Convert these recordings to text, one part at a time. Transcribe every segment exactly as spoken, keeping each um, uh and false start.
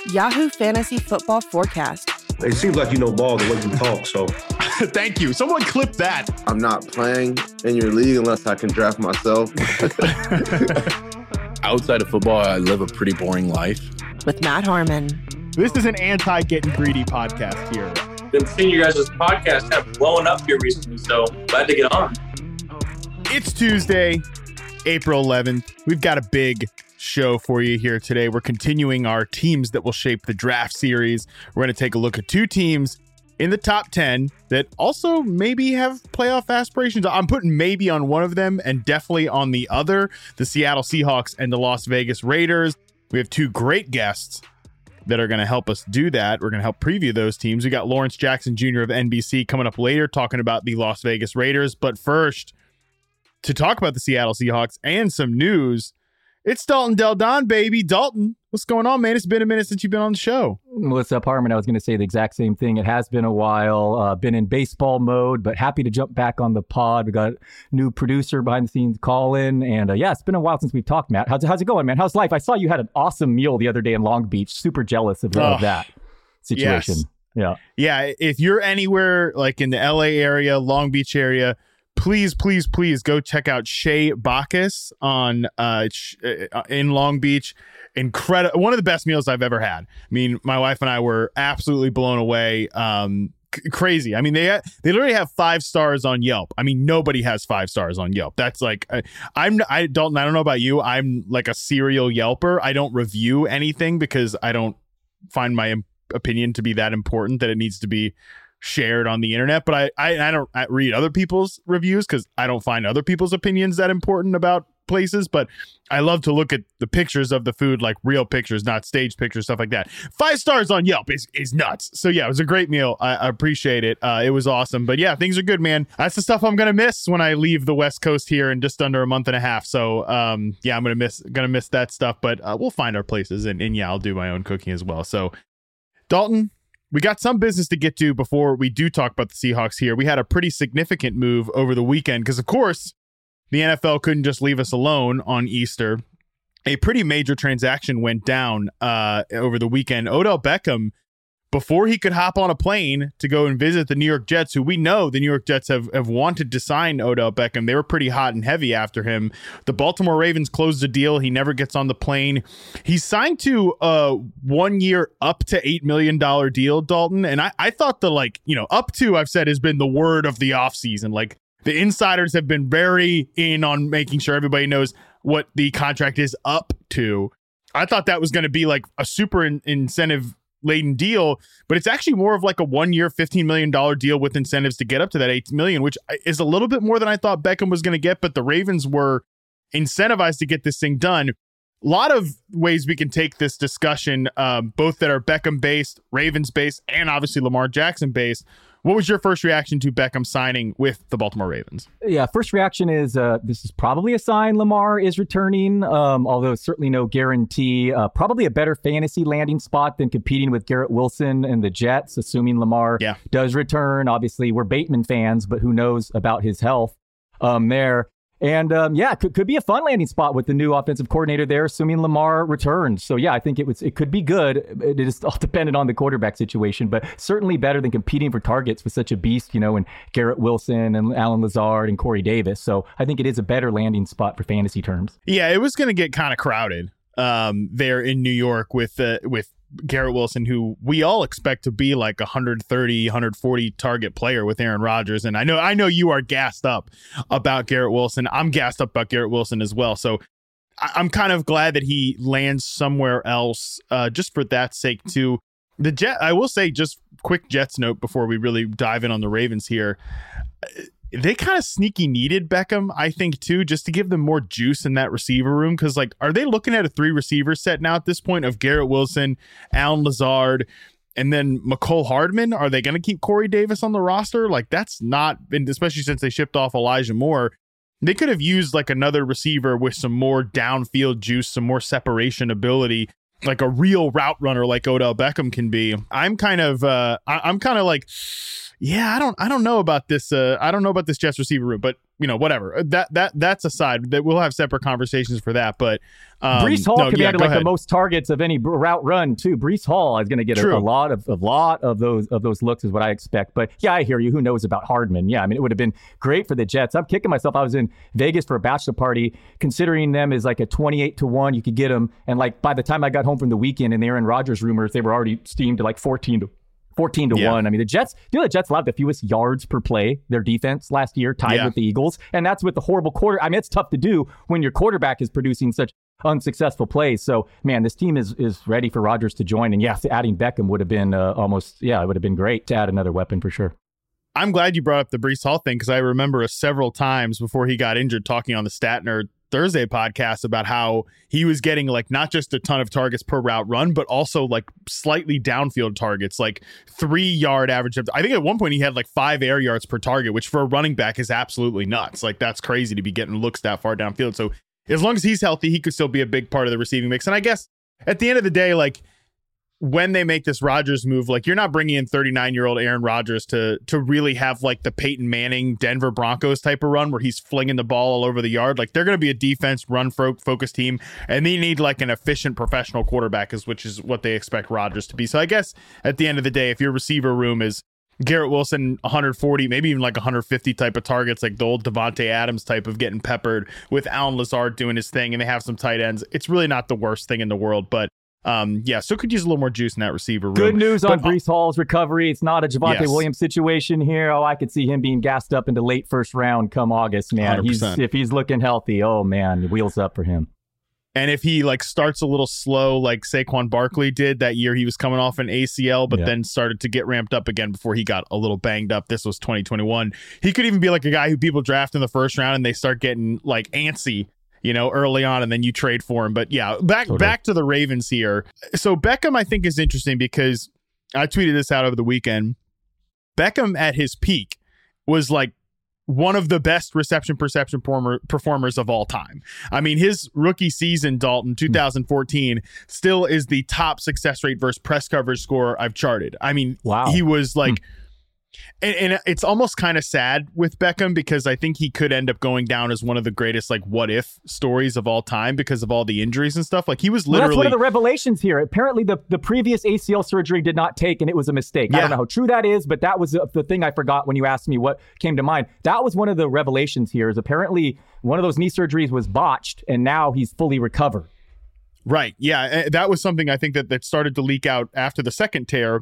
Yahoo Fantasy Football Forecast. It seems like you know ball the way you talk, so. Thank you. Someone clip that. I'm not playing in your league unless I can draft myself. Outside of football, I live a pretty boring life. With Matt Harmon. This is an anti-getting greedy podcast here. Been seeing you guys' podcast kind of blowing up here recently, so glad to get on. It's Tuesday, April eleventh. We've got a big show for you here today. We're continuing our teams that will shape the draft series. We're going to take a look at two teams in the top ten that also maybe have playoff aspirations. I'm putting maybe on one of them and definitely on the other, the Seattle Seahawks and the Las Vegas Raiders. We have two great guests that are going to help us do that. We're going to help preview those teams. We got Lawrence Jackson Junior of N B C coming up later talking about the Las Vegas Raiders. But first, to talk about the Seattle Seahawks and some news, it's Dalton Del Don, baby. Dalton, what's going on, man? It's been a minute since you've been on the show. What's up, Harmon? I was going to say the exact same thing. It has been a while. Uh, been in baseball mode, but happy to jump back on the pod. We got a new producer behind the scenes, Colin. And uh, yeah, it's been a while since we've talked, Matt. How's, how's it going, man? How's life? I saw you had an awesome meal the other day in Long Beach. Super jealous of, oh, of that situation. Yes. Yeah. Yeah. If you're anywhere like in the L A area, Long Beach area, please, please, please go check out Chez Bacchus on uh, in Long Beach. Incredible. One of the best meals I've ever had. I mean, my wife and I were absolutely blown away. Um, c- crazy. I mean, they ha- they literally have five stars on Yelp. I mean, nobody has five stars on Yelp. That's like, I, I'm, I don't, I don't know about you. I'm like a serial Yelper. I don't review anything because I don't find my im- opinion to be that important that it needs to be shared on the internet. But I, I, I don't I read other people's reviews because I don't find other people's opinions that important about places. But I love to look at the pictures of the food, like real pictures, not staged pictures, stuff like that. Five stars on Yelp is, is nuts. So yeah, it was a great meal. I, I appreciate it. Uh, it was awesome. But yeah, things are good, man. That's the stuff I'm gonna miss when I leave the West Coast here in just under a month and a half. So um, yeah, I'm gonna miss gonna miss that stuff. But uh, we'll find our places, and, and yeah, I'll do my own cooking as well. So Dalton, we got some business to get to before we do talk about the Seahawks here. We had a pretty significant move over the weekend because, of course, the N F L couldn't just leave us alone on Easter. A pretty major transaction went down uh, over the weekend. Odell Beckham, before he could hop on a plane to go and visit the New York Jets, who we know the New York Jets have, have wanted to sign Odell Beckham. They were pretty hot and heavy after him. The Baltimore Ravens closed the deal. He never gets on the plane. He's signed to a one year up to eight million dollars deal, Dalton. And I, I thought the like, you know, up to I've said has been the word of the offseason. Like the insiders have been very in on making sure everybody knows what the contract is up to. I thought that was going to be like a super in- incentive laden deal, but it's actually more of like a one year, fifteen million dollars deal with incentives to get up to that eight million, which is a little bit more than I thought Beckham was going to get, but the Ravens were incentivized to get this thing done. A lot of ways we can take this discussion, um, both that are Beckham based, Ravens based, and obviously Lamar Jackson based. What was your first reaction to Beckham signing with the Baltimore Ravens? Yeah, first reaction is uh, this is probably a sign Lamar is returning, um, although it's certainly no guarantee. Uh, probably a better fantasy landing spot than competing with Garrett Wilson and the Jets, assuming Lamar yeah. does return. Obviously, we're Bateman fans, but who knows about his health um, there. And um, yeah, it could, could be a fun landing spot with the new offensive coordinator there, assuming Lamar returns. So yeah, I think it was it could be good. It is all dependent on the quarterback situation, but certainly better than competing for targets with such a beast, you know, and Garrett Wilson and Alan Lazard and Corey Davis. So I think it is a better landing spot for fantasy terms. Yeah, it was going to get kind of crowded um, there in New York with uh, with Garrett Wilson, who we all expect to be like a one thirty, one forty target player with Aaron Rodgers. And I know I know you are gassed up about Garrett Wilson. I'm gassed up about Garrett Wilson as well. So I- I'm kind of glad that he lands somewhere else uh, just for that sake too. The Jet, I will say, just quick Jets note before we really dive in on the Ravens here. They kind of sneaky needed Beckham, I think, too, just to give them more juice in that receiver room. Because, like, are they looking at a three receiver set now at this point of Garrett Wilson, Alan Lazard, and then McCole Hardman? Are they going to keep Corey Davis on the roster? Like, that's not been, especially since they shipped off Elijah Moore. They could have used like another receiver with some more downfield juice, some more separation ability, like a real route runner like Odell Beckham can be. I'm kind of, uh, I, I'm kind of like. Yeah, I don't I don't know about this. Uh, I don't know about this Jets receiver room, but you know, whatever. That that that's aside. That we'll have separate conversations for that. But um, Brees Hall no, commanded yeah, like ahead. the most targets of any route run too. Brees Hall is going to get a, a lot of a lot of those of those looks is what I expect. But yeah, I hear you. Who knows about Hardman? Yeah, I mean, it would have been great for the Jets. I'm kicking myself. I was in Vegas for a bachelor party, considering them as like a twenty-eight to one. You could get them, and like by the time I got home from the weekend and the Aaron Rodgers rumors, they were already steamed to like fourteen to. fourteen to yeah. one. I mean, the Jets, you know, the Jets allowed the fewest yards per play, their defense last year, tied yeah. with the Eagles. And that's with the horrible quarter. I mean, it's tough to do when your quarterback is producing such unsuccessful plays. So, man, this team is is ready for Rodgers to join. And yeah, adding Beckham would have been uh, almost, yeah, it would have been great to add another weapon for sure. I'm glad you brought up the Brees Hall thing because I remember several times before he got injured talking on the Stat Nerd Thursday podcast about how he was getting like not just a ton of targets per route run, but also like slightly downfield targets, like three yard average. I think at one point he had like five air yards per target, which for a running back is absolutely nuts. Like that's crazy to be getting looks that far downfield. So as long as he's healthy, he could still be a big part of the receiving mix. And I guess at the end of the day, like when they make this Rodgers move, like you're not bringing in thirty-nine year old Aaron Rodgers to to really have like the Peyton Manning Denver Broncos type of run where he's flinging the ball all over the yard. Like they're going to be a defense run fo- focused team, and they need like an efficient professional quarterback, is which is what they expect Rodgers to be. So I guess at the end of the day, if your receiver room is Garrett Wilson, one hundred forty, maybe even like one hundred fifty type of targets, like the old Devontae Adams type of getting peppered with Allen Lazard doing his thing, and they have some tight ends, it's really not the worst thing in the world. But Um, yeah, so could use a little more juice in that receiver room. Good news but, on Brees Hall's recovery. It's not a Javonte yes. Williams situation here. Oh, I could see him being gassed up into late first round come August, man. He's, if he's looking healthy, oh man, wheels up for him. And if he like starts a little slow, like Saquon Barkley did that year, he was coming off an A C L, but yeah. then started to get ramped up again before he got a little banged up. This was twenty twenty-one. He could even be like a guy who people draft in the first round and they start getting like antsy, you know, early on, and then you trade for him. But yeah, back totally. back to the Ravens here. So Beckham, I think, is interesting because I tweeted this out over the weekend. Beckham at his peak was like one of the best reception perception performer, performers of all time. I mean, his rookie season, Dalton, two thousand fourteen, still is the top success rate versus press coverage score I've charted. I mean, wow. he was like, hmm. and, and it's almost kind of sad with Beckham because I think he could end up going down as one of the greatest, like, what if stories of all time because of all the injuries and stuff. Like, he was literally. Well, that's one of the revelations here. Apparently, the, the previous A C L surgery did not take, and it was a mistake. Yeah. I don't know how true that is, but that was the, the thing I forgot when you asked me what came to mind. That was one of the revelations here. Is apparently one of those knee surgeries was botched, and now he's fully recovered. Right. Yeah, that was something I think that, that started to leak out after the second tear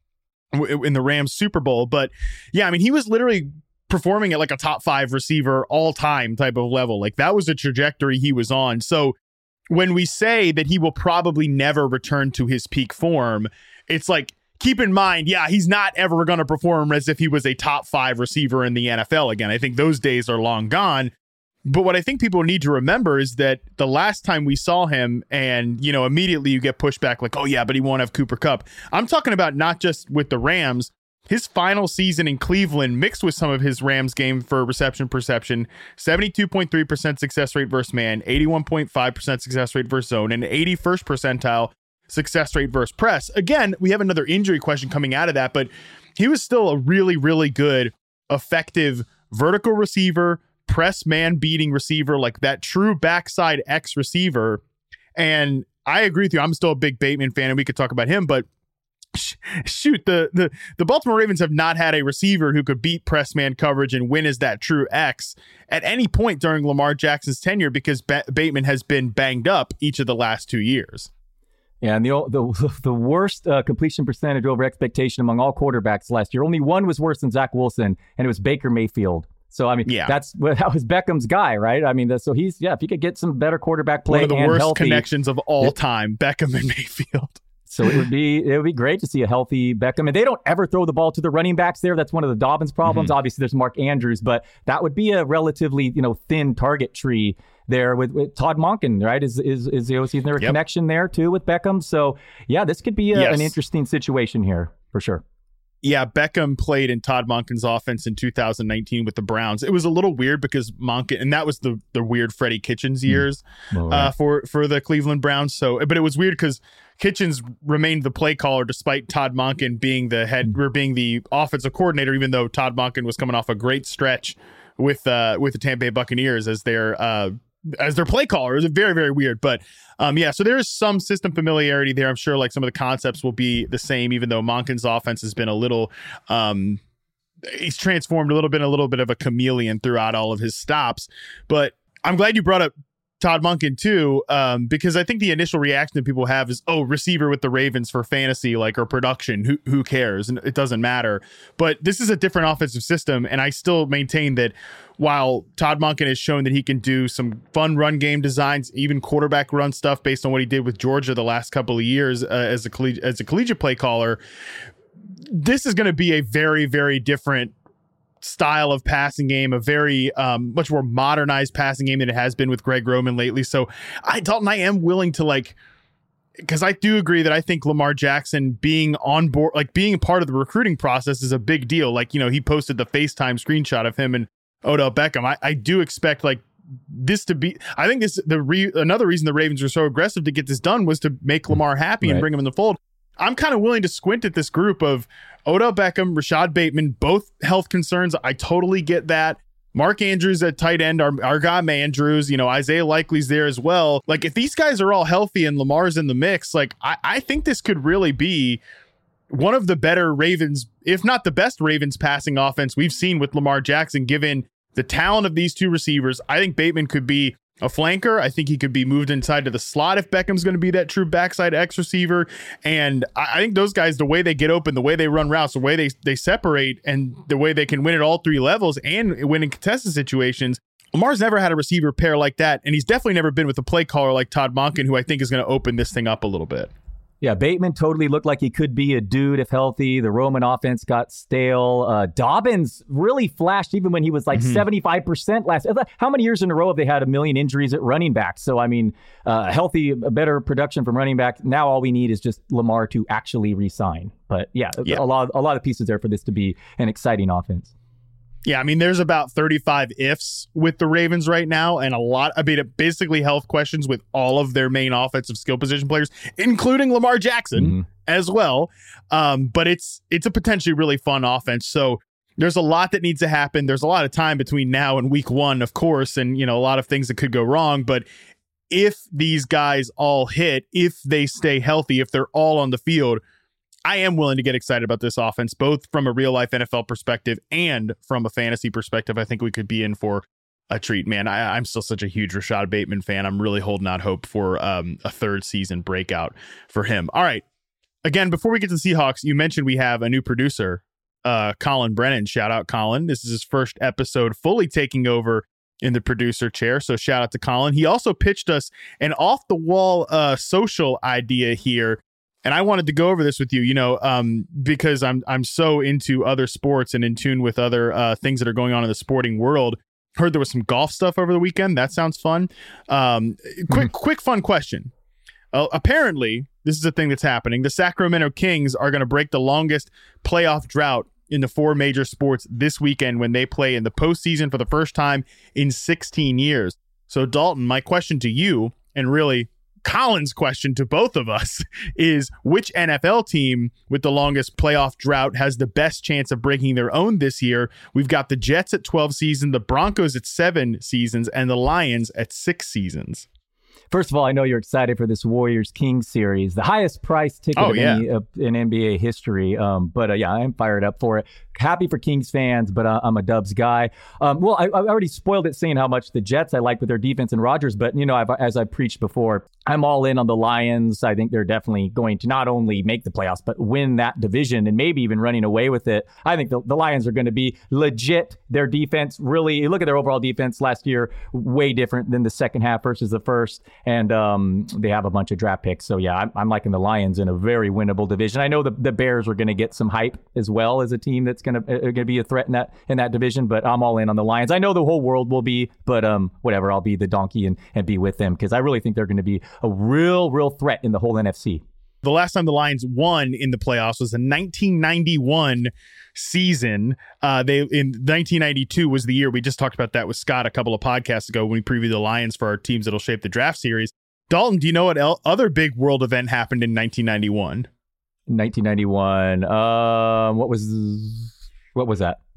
in the Rams Super Bowl. But yeah, I mean, he was literally performing at like a top five receiver all time type of level. Like that was the trajectory he was on. So when we say that he will probably never return to his peak form, it's like, keep in mind, yeah, he's not ever going to perform as if he was a top five receiver in the N F L again. I think those days are long gone. But what I think people need to remember is that the last time we saw him, and, you know, immediately you get pushback like, oh, yeah, but he won't have Cooper Kupp. I'm talking about not just with the Rams, his final season in Cleveland mixed with some of his Rams game for reception perception, seventy-two point three percent success rate versus man, eighty-one point five percent success rate versus zone, and eighty-first percentile success rate versus press. Again, we have another injury question coming out of that, but he was still a really, really good, effective vertical receiver, press man beating receiver, like that true backside X receiver. And I agree with you. I'm still a big Bateman fan, and we could talk about him, but sh- shoot, the, the, the Baltimore Ravens have not had a receiver who could beat press man coverage and win as that true X at any point during Lamar Jackson's tenure because ba- Bateman has been banged up each of the last two years. Yeah, and the the, the worst uh, completion percentage over expectation among all quarterbacks last year. Only one was worse than Zach Wilson, and it was Baker Mayfield. So, I mean, yeah. that's that was Beckham's guy, right? I mean, so he's, yeah, if you could get some better quarterback play, one of the and worst healthy, connections of all time, Beckham and Mayfield. So it would be it would be great to see a healthy Beckham. And they don't ever throw the ball to the running backs there. That's one of the Dobbins problems. Mm-hmm. Obviously, there's Mark Andrews, but that would be a relatively, you know, thin target tree there with, with Todd Monken, right? Is is is the O C? Is there a yep. connection there too with Beckham? So yeah, this could be a, yes. an interesting situation here for sure. Yeah, Beckham played in Todd Monken's offense in two thousand nineteen with the Browns. It was a little weird because Monken, and that was the the weird Freddie Kitchens years mm. oh, right. uh, for for the Cleveland Browns. So, but it was weird because Kitchens remained the play caller despite Todd Monken being the head or being the offensive coordinator, even though Todd Monken was coming off a great stretch with uh, with the Tampa Bay Buccaneers as their uh, as their play caller. It's very, very weird. But um, yeah, so there is some system familiarity there. I'm sure like some of the concepts will be the same, even though Monken's offense has been a little um, he's transformed a little bit, a little bit of a chameleon throughout all of his stops. But I'm glad you brought up Todd Monken too, um, because I think the initial reaction that people have is, oh, receiver with the Ravens for fantasy, like, or production. Who who cares? And it doesn't matter. But this is a different offensive system, and I still maintain that while Todd Monken has shown that he can do some fun run game designs, even quarterback run stuff based on what he did with Georgia the last couple of years uh, as a colleg- as a collegiate play caller, this is going to be a very, very different style of passing game, a very um, much more modernized passing game than it has been with Greg Roman lately. So I, Dalton, I am willing to like, because I do agree that I think Lamar Jackson being on board, like being a part of the recruiting process is a big deal. Like, you know, he posted the FaceTime screenshot of him and Odell Beckham. I, I do expect like this to be, I think this, the re, another reason the Ravens were so aggressive to get this done was to make Lamar happy right. and bring him in the fold. I'm kind of willing to squint at this group of Odell Beckham, Rashad Bateman, both health concerns. I totally get that. Mark Andrews at tight end, our, our guy Andrews, you know, Isaiah Likely's there as well. Like, if these guys are all healthy and Lamar's in the mix, like, I, I think this could really be one of the better Ravens, if not the best Ravens passing offense we've seen with Lamar Jackson, given the talent of these two receivers. I think Bateman could be a flanker. I think he could be moved inside to the slot if Beckham's going to be that true backside X receiver. And I, I think those guys, the way they get open, the way they run routes, the way they, they separate, and the way they can win at all three levels and win in contested situations. Lamar's never had a receiver pair like that, and he's definitely never been with a play caller like Todd Monken, who I think is going to open this thing up a little bit. Yeah, Bateman totally looked like he could be a dude if healthy. The Roman offense got stale. Uh, Dobbins really flashed even when he was like mm-hmm. seventy-five percent last. How many years in a row have they had a million injuries at running back? So, I mean, uh, healthy, better production from running back. Now all we need is just Lamar to actually re-sign. But yeah, yeah. a lot, a lot of pieces there for this to be an exciting offense. Yeah, I mean, there's about thirty-five ifs with the Ravens right now, and a lot, I mean, basically health questions with all of their main offensive skill position players, including Lamar Jackson mm-hmm. as well. Um, but it's it's a potentially really fun offense. So there's a lot that needs to happen. There's a lot of time between now and week one, of course, and, you know, a lot of things that could go wrong. But if these guys all hit, if they stay healthy, if they're all on the field, I am willing to get excited about this offense, both from a real life N F L perspective and from a fantasy perspective. I think we could be in for a treat, man. I, I'm still such a huge Rashad Bateman fan. I'm really holding out hope for um, a third season breakout for him. All right. Again, before we get to the Seahawks, you mentioned we have a new producer, uh, Colin Brennan. Shout out, Colin. This is his first episode fully taking over in the producer chair. So shout out to Colin. He also pitched us an off the wall uh, social idea here. And I wanted to go over this with you, you know, um, because I'm I'm so into other sports and in tune with other uh, things that are going on in the sporting world. Heard there was some golf stuff over the weekend. That sounds fun. Um, quick, mm-hmm. quick, fun question. Uh, apparently, this is a thing that's happening. The Sacramento Kings are going to break the longest playoff drought in the four major sports this weekend when they play in the postseason for the first time in sixteen years. So, Dalton, my question to you, and really Colin's question to both of us, is which N F L team with the longest playoff drought has the best chance of breaking their own this year? We've got the Jets at twelve seasons, the Broncos at seven seasons, and the Lions at six seasons. First of all, I know you're excited for this Warriors-Kings series, the highest price ticket oh, of yeah. any, uh, in N B A history. Um, but uh, yeah, I'm fired up for it. Happy for Kings fans, but uh, I'm a Dubs guy. Um, well, I, I already spoiled it saying how much the Jets I like with their defense and Rodgers, but you know, I've, as I preached before, I'm all in on the Lions. I think they're definitely going to not only make the playoffs, but win that division and maybe even running away with it. I think the, the Lions are going to be legit. Their defense, really, you look at their overall defense last year, way different than the second half versus the first. And um, they have a bunch of draft picks. So yeah, I'm, I'm liking the Lions in a very winnable division. I know the, the Bears are going to get some hype as well as a team that's going to uh, going to be a threat in that in that division, but I'm all in on the Lions. I know the whole world will be, but um, whatever, I'll be the donkey and, and be with them because I really think they're going to be a real, real threat in the whole N F C. The last time the Lions won in the playoffs was the nineteen ninety-one season. Uh, they in nineteen ninety-two was the year. We just talked about that with Scott a couple of podcasts ago when we previewed the Lions for our teams that'll shape the draft series. Dalton, do you know what el- other big world event happened in nineteen ninety-one? nineteen ninety-one. Um, what was what was that?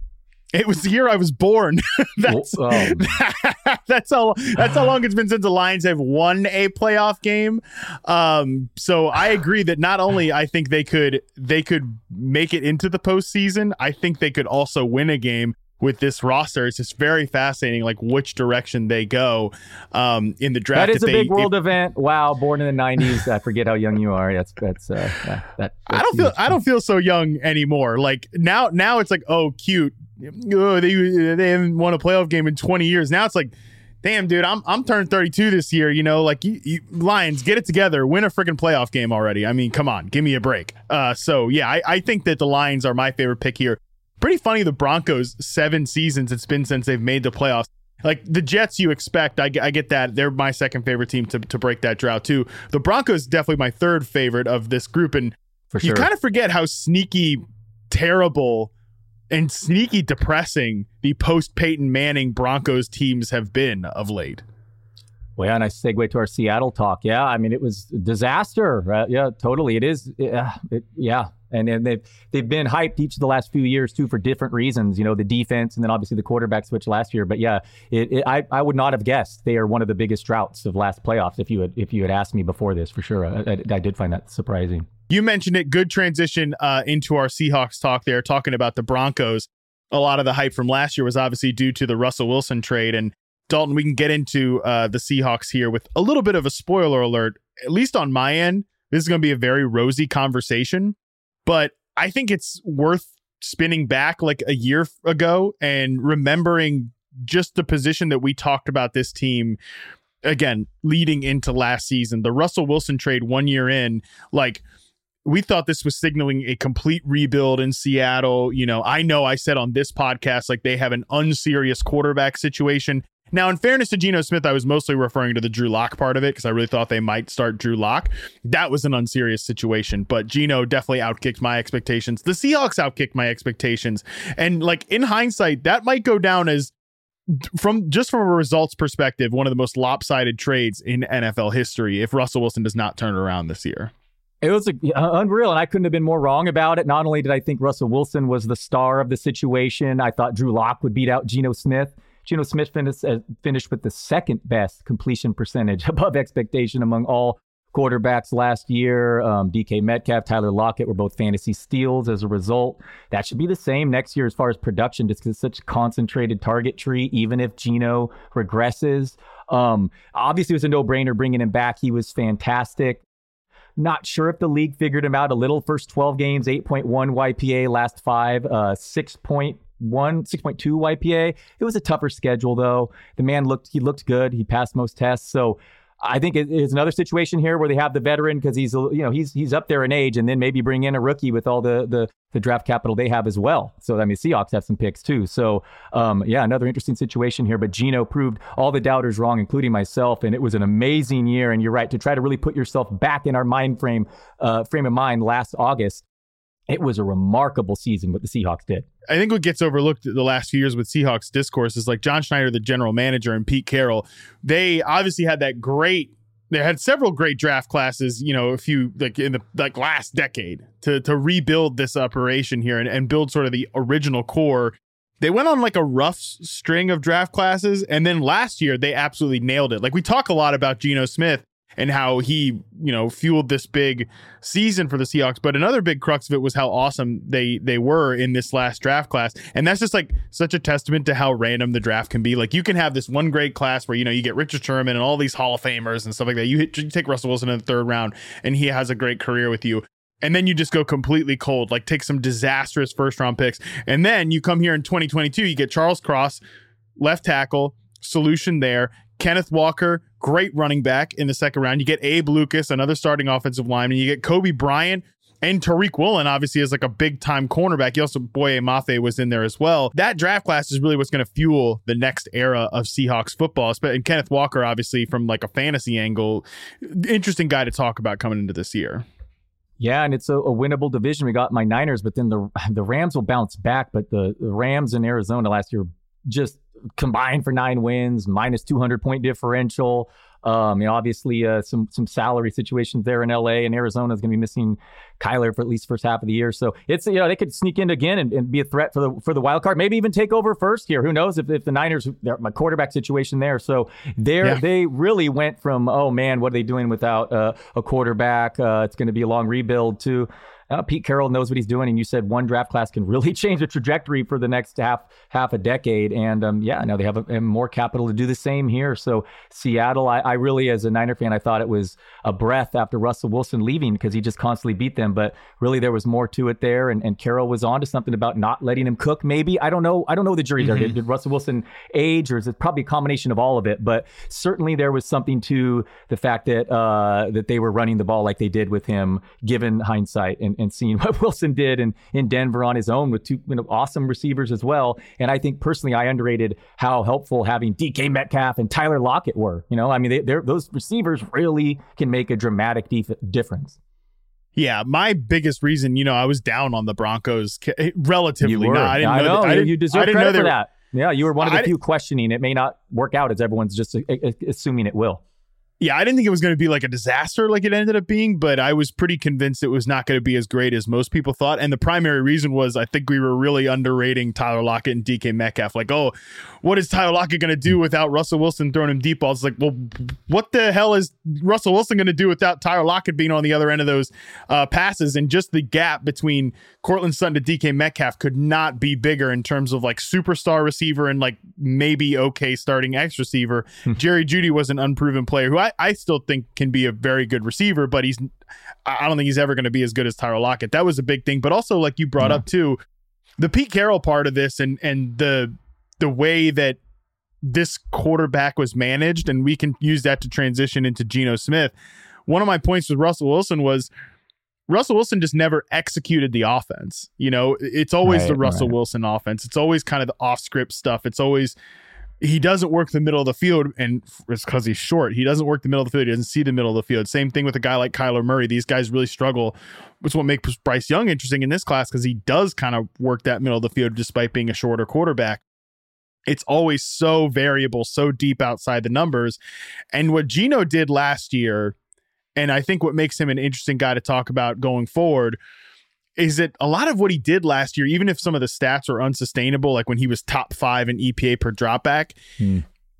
It was the year I was born. that's Oh, um, that's how that's how long it's been since the Lions have won a playoff game. Um, so I agree that not only I think they could they could make it into the postseason, I think they could also win a game with this roster. It's just very fascinating, like which direction they go um, in the draft. That is if a they, big world if, event. Wow, born in the nineties. I forget how young you are. That's that's. Uh, that, that, I don't feel huge. I don't feel so young anymore. Like now now it's like, oh, cute. Oh, they they haven't won a playoff game in twenty years. Now it's like, damn, dude, I'm I'm turning thirty-two this year. You know, like you, you Lions, get it together, win a freaking playoff game already. I mean, come on, give me a break. Uh, so yeah, I, I think that the Lions are my favorite pick here. Pretty funny, the Broncos, seven seasons it's been since they've made the playoffs. Like the Jets, you expect. I, I get that. They're my second favorite team to, to break that drought, too. The Broncos, definitely my third favorite of this group. And For sure. you kind of forget how sneaky, terrible, and sneaky depressing the post-Peyton Manning Broncos teams have been of late. Well, yeah, nice segue to our Seattle talk. Yeah, I mean, it was a disaster. Uh, yeah, totally. It is. Yeah, it, yeah. And, and they've, they've been hyped each of the last few years, too, for different reasons. You know, the defense and then obviously the quarterback switch last year. But yeah, it, it, I, I would not have guessed they are one of the biggest droughts of last playoffs if you had if you had asked me before this, for sure. I, I, I did find that surprising. You mentioned it. Good transition uh, into our Seahawks talk there, talking about the Broncos. A lot of the hype from last year was obviously due to the Russell Wilson trade. And Dalton, we can get into uh, the Seahawks here with a little bit of a spoiler alert. At least on my end, this is going to be a very rosy conversation. But I think it's worth spinning back like a year ago and remembering just the position that we talked about this team, again, leading into last season. The Russell Wilson trade one year in, like, we thought this was signaling a complete rebuild in Seattle. You know, I know I said on this podcast, like, they have an unserious quarterback situation. Now, in fairness to Geno Smith, I was mostly referring to the Drew Lock part of it because I really thought they might start Drew Lock. That was an unserious situation, but Geno definitely outkicked my expectations. The Seahawks outkicked my expectations. And like in hindsight, that might go down as, from just from a results perspective, one of the most lopsided trades in N F L history if Russell Wilson does not turn around this year. It was uh, unreal, and I couldn't have been more wrong about it. Not only did I think Russell Wilson was the star of the situation, I thought Drew Lock would beat out Geno Smith. Geno Smith finished, uh, finished with the second best completion percentage above expectation among all quarterbacks last year. Um, D K Metcalf, Tyler Lockett were both fantasy steals as a result. That should be the same next year as far as production, just because it's such a concentrated target tree, even if Geno regresses. Um, obviously, it was a no-brainer bringing him back. He was fantastic. Not sure if the league figured him out a little. First twelve games, eight point one Y P A. Last five, uh, six point one, six point two Y P A. It was a tougher schedule, though. The man looked, he looked good. He passed most tests. So I think it is another situation here where they have the veteran because he's, you know, he's he's up there in age, and then maybe bring in a rookie with all the the, the draft capital they have as well. So I mean, Seahawks have some picks too. So um, yeah, another interesting situation here. But Geno proved all the doubters wrong, including myself, and it was an amazing year. And you're right, to try to really put yourself back in our mind frame uh, frame of mind last August. It was a remarkable season what the Seahawks did. I think what gets overlooked the last few years with Seahawks discourse is like John Schneider, the general manager, and Pete Carroll. They obviously had that great, they had several great draft classes, you know, a few like in the like last decade to to rebuild this operation here and, and build sort of the original core. They went on like a rough string of draft classes. And then last year, they absolutely nailed it. Like we talk a lot about Geno Smith and how he, you know, fueled this big season for the Seahawks. But another big crux of it was how awesome they they were in this last draft class. And that's just like such a testament to how random the draft can be. Like you can have this one great class where, you know, you get Richard Sherman and all these Hall of Famers and stuff like that. You, hit, you take Russell Wilson in the third round and he has a great career with you. And then you just go completely cold, like take some disastrous first round picks. And then you come here in twenty twenty-two, you get Charles Cross, left tackle, solution there. Kenneth Walker, great running back in the second round. You get Abe Lucas, another starting offensive lineman. You get Kobe Bryant and Tariq Woolen, obviously, as like a big-time cornerback. You also, Boye Mafe was in there as well. That draft class is really what's going to fuel the next era of Seahawks football. And Kenneth Walker, obviously, from like a fantasy angle, interesting guy to talk about coming into this year. Yeah, and it's a, a winnable division. We got my Niners, but then the the Rams will bounce back. But the, the Rams in Arizona last year just combined for nine wins, minus two hundred point differential. Um, you know, obviously uh, some some salary situations there in L A, and Arizona is going to be missing Kyler for at least first half of the year. So it's, you know, they could sneak in again and, and be a threat for the for the wild card. Maybe even take over first here. Who knows if, if the Niners, my quarterback situation there. So there yeah. they really went from, oh man, what are they doing without uh, a quarterback? Uh, it's going to be a long rebuild to Uh, Pete Carroll knows what he's doing, and you said one draft class can really change the trajectory for the next half half a decade. And um, yeah, now they have, a, have more capital to do the same here. So Seattle, I, I really, as a Niner fan, I thought it was a breath after Russell Wilson leaving because he just constantly beat them. But really, there was more to it there, and, and Carroll was on to something about not letting him cook. Maybe I don't know. I don't know the jury mm-hmm. there. Did, did Russell Wilson age, or is it probably a combination of all of it? But certainly there was something to the fact that uh, that they were running the ball like they did with him, given hindsight. And and seeing what Wilson did in, in Denver on his own with two you know, awesome receivers as well. And I think personally, I underrated how helpful having D K Metcalf and Tyler Lockett were. You know, I mean, they, they're, those receivers really can make a dramatic def- difference. Yeah, my biggest reason, you know, I was down on the Broncos relatively. You were. No, I didn't I know. know. That, I didn't, you deserve I didn't credit know for were, that. Yeah, you were one of the I few questioning it may not work out as everyone's just a, a, assuming it will. Yeah, I didn't think it was going to be like a disaster like it ended up being, but I was pretty convinced it was not going to be as great as most people thought. And the primary reason was I think we were really underrating Tyler Lockett and D K Metcalf. Like, oh, what is Tyler Lockett going to do without Russell Wilson throwing him deep balls? It's like, well, what the hell is Russell Wilson going to do without Tyler Lockett being on the other end of those uh, passes? And just the gap between Courtland Sutton to D K Metcalf could not be bigger in terms of like superstar receiver and like maybe okay starting X receiver. Jerry Jeudy was an unproven player who I, I still think can be a very good receiver, but he's I don't think he's ever going to be as good as Tyler Lockett. That was a big thing. But also, like you brought yeah. up too, the Pete Carroll part of this and and the the way that this quarterback was managed, and we can use that to transition into Geno Smith. One of my points with Russell Wilson was Russell Wilson just never executed the offense. You know, it's always right, the Russell right. Wilson offense. It's always kind of the off script stuff. It's always, he doesn't work the middle of the field, and it's because he's short. He doesn't work the middle of the field. He doesn't see the middle of the field. Same thing with a guy like Kyler Murray. These guys really struggle. Which is what makes Bryce Young interesting in this class, because he does kind of work that middle of the field despite being a shorter quarterback. It's always so variable, so deep outside the numbers. And what Geno did last year, and I think what makes him an interesting guy to talk about going forward, is that a lot of what he did last year, even if some of the stats are unsustainable, like when he was top five in E P A per dropback, hmm.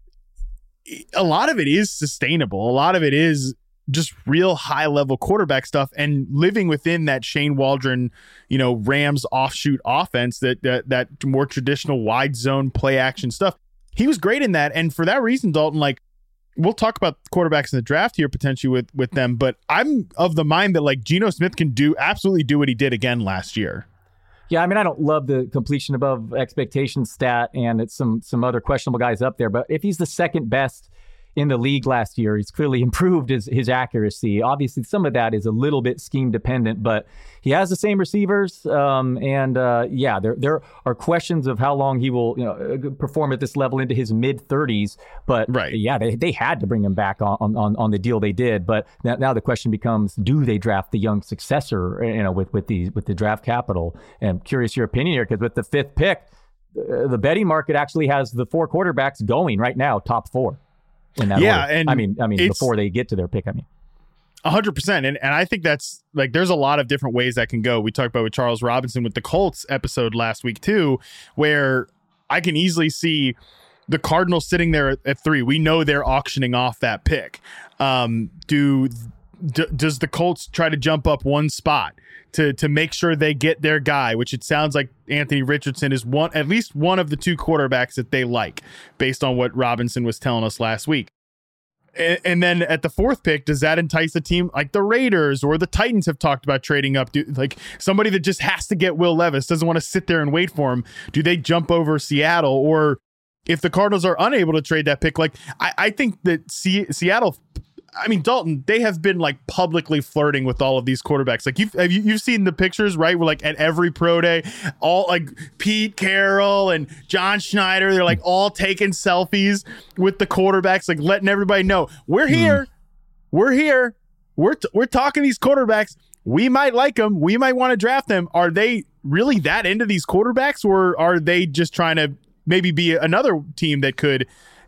a lot of it is sustainable. A lot of it is just real high level quarterback stuff and living within that Shane Waldron, you know, Rams offshoot offense, that, that, that more traditional wide zone play action stuff. He was great in that. And for that reason, Dalton, like, we'll talk about quarterbacks in the draft here potentially with, with them, but I'm of the mind that like Geno Smith can do absolutely do what he did again last year. Yeah, I mean, I don't love the completion above expectation stat, and it's some some other questionable guys up there, but if he's the second best in the league last year, he's clearly improved his, his accuracy. Obviously, some of that is a little bit scheme dependent, but he has the same receivers. Um, and uh, yeah, there there are questions of how long he will you know perform at this level into his mid thirties. But right. yeah, they, they had to bring him back on, on on the deal they did. But now, now the question becomes, do they draft the young successor? You know, with with the with the draft capital. And I'm curious your opinion here, because with the fifth pick, the, the betting market actually has the four quarterbacks going right now, top four. In that yeah, order. and I mean, I mean, before they get to their pick, I mean, a hundred percent, and and I think that's like there's a lot of different ways that can go. We talked about with Charles Robinson with the Colts episode last week too, where I can easily see the Cardinals sitting there at, at three. We know they're auctioning off that pick. Um, do d- does the Colts try to jump up one spot to to make sure they get their guy, which it sounds like Anthony Richardson is one, at least one of the two quarterbacks that they like, based on what Robinson was telling us last week. And, and then at the fourth pick, does that entice a team like the Raiders or the Titans have talked about trading up? Do, like somebody that just has to get Will Levis, doesn't want to sit there and wait for him. Do they jump over Seattle? Or if the Cardinals are unable to trade that pick, like I, I think that C- Seattle, I mean, Dalton, they have been like publicly flirting with all of these quarterbacks. Like you've have you, you've seen the pictures, right? We're like at every pro day, all like Pete Carroll and John Schneider, they're like all taking selfies with the quarterbacks, like letting everybody know we're here, mm. we're here, we're t- we're talking these quarterbacks. We might like them, we might want to draft them. Are they really that into these quarterbacks, or are they just trying to maybe be another team that could,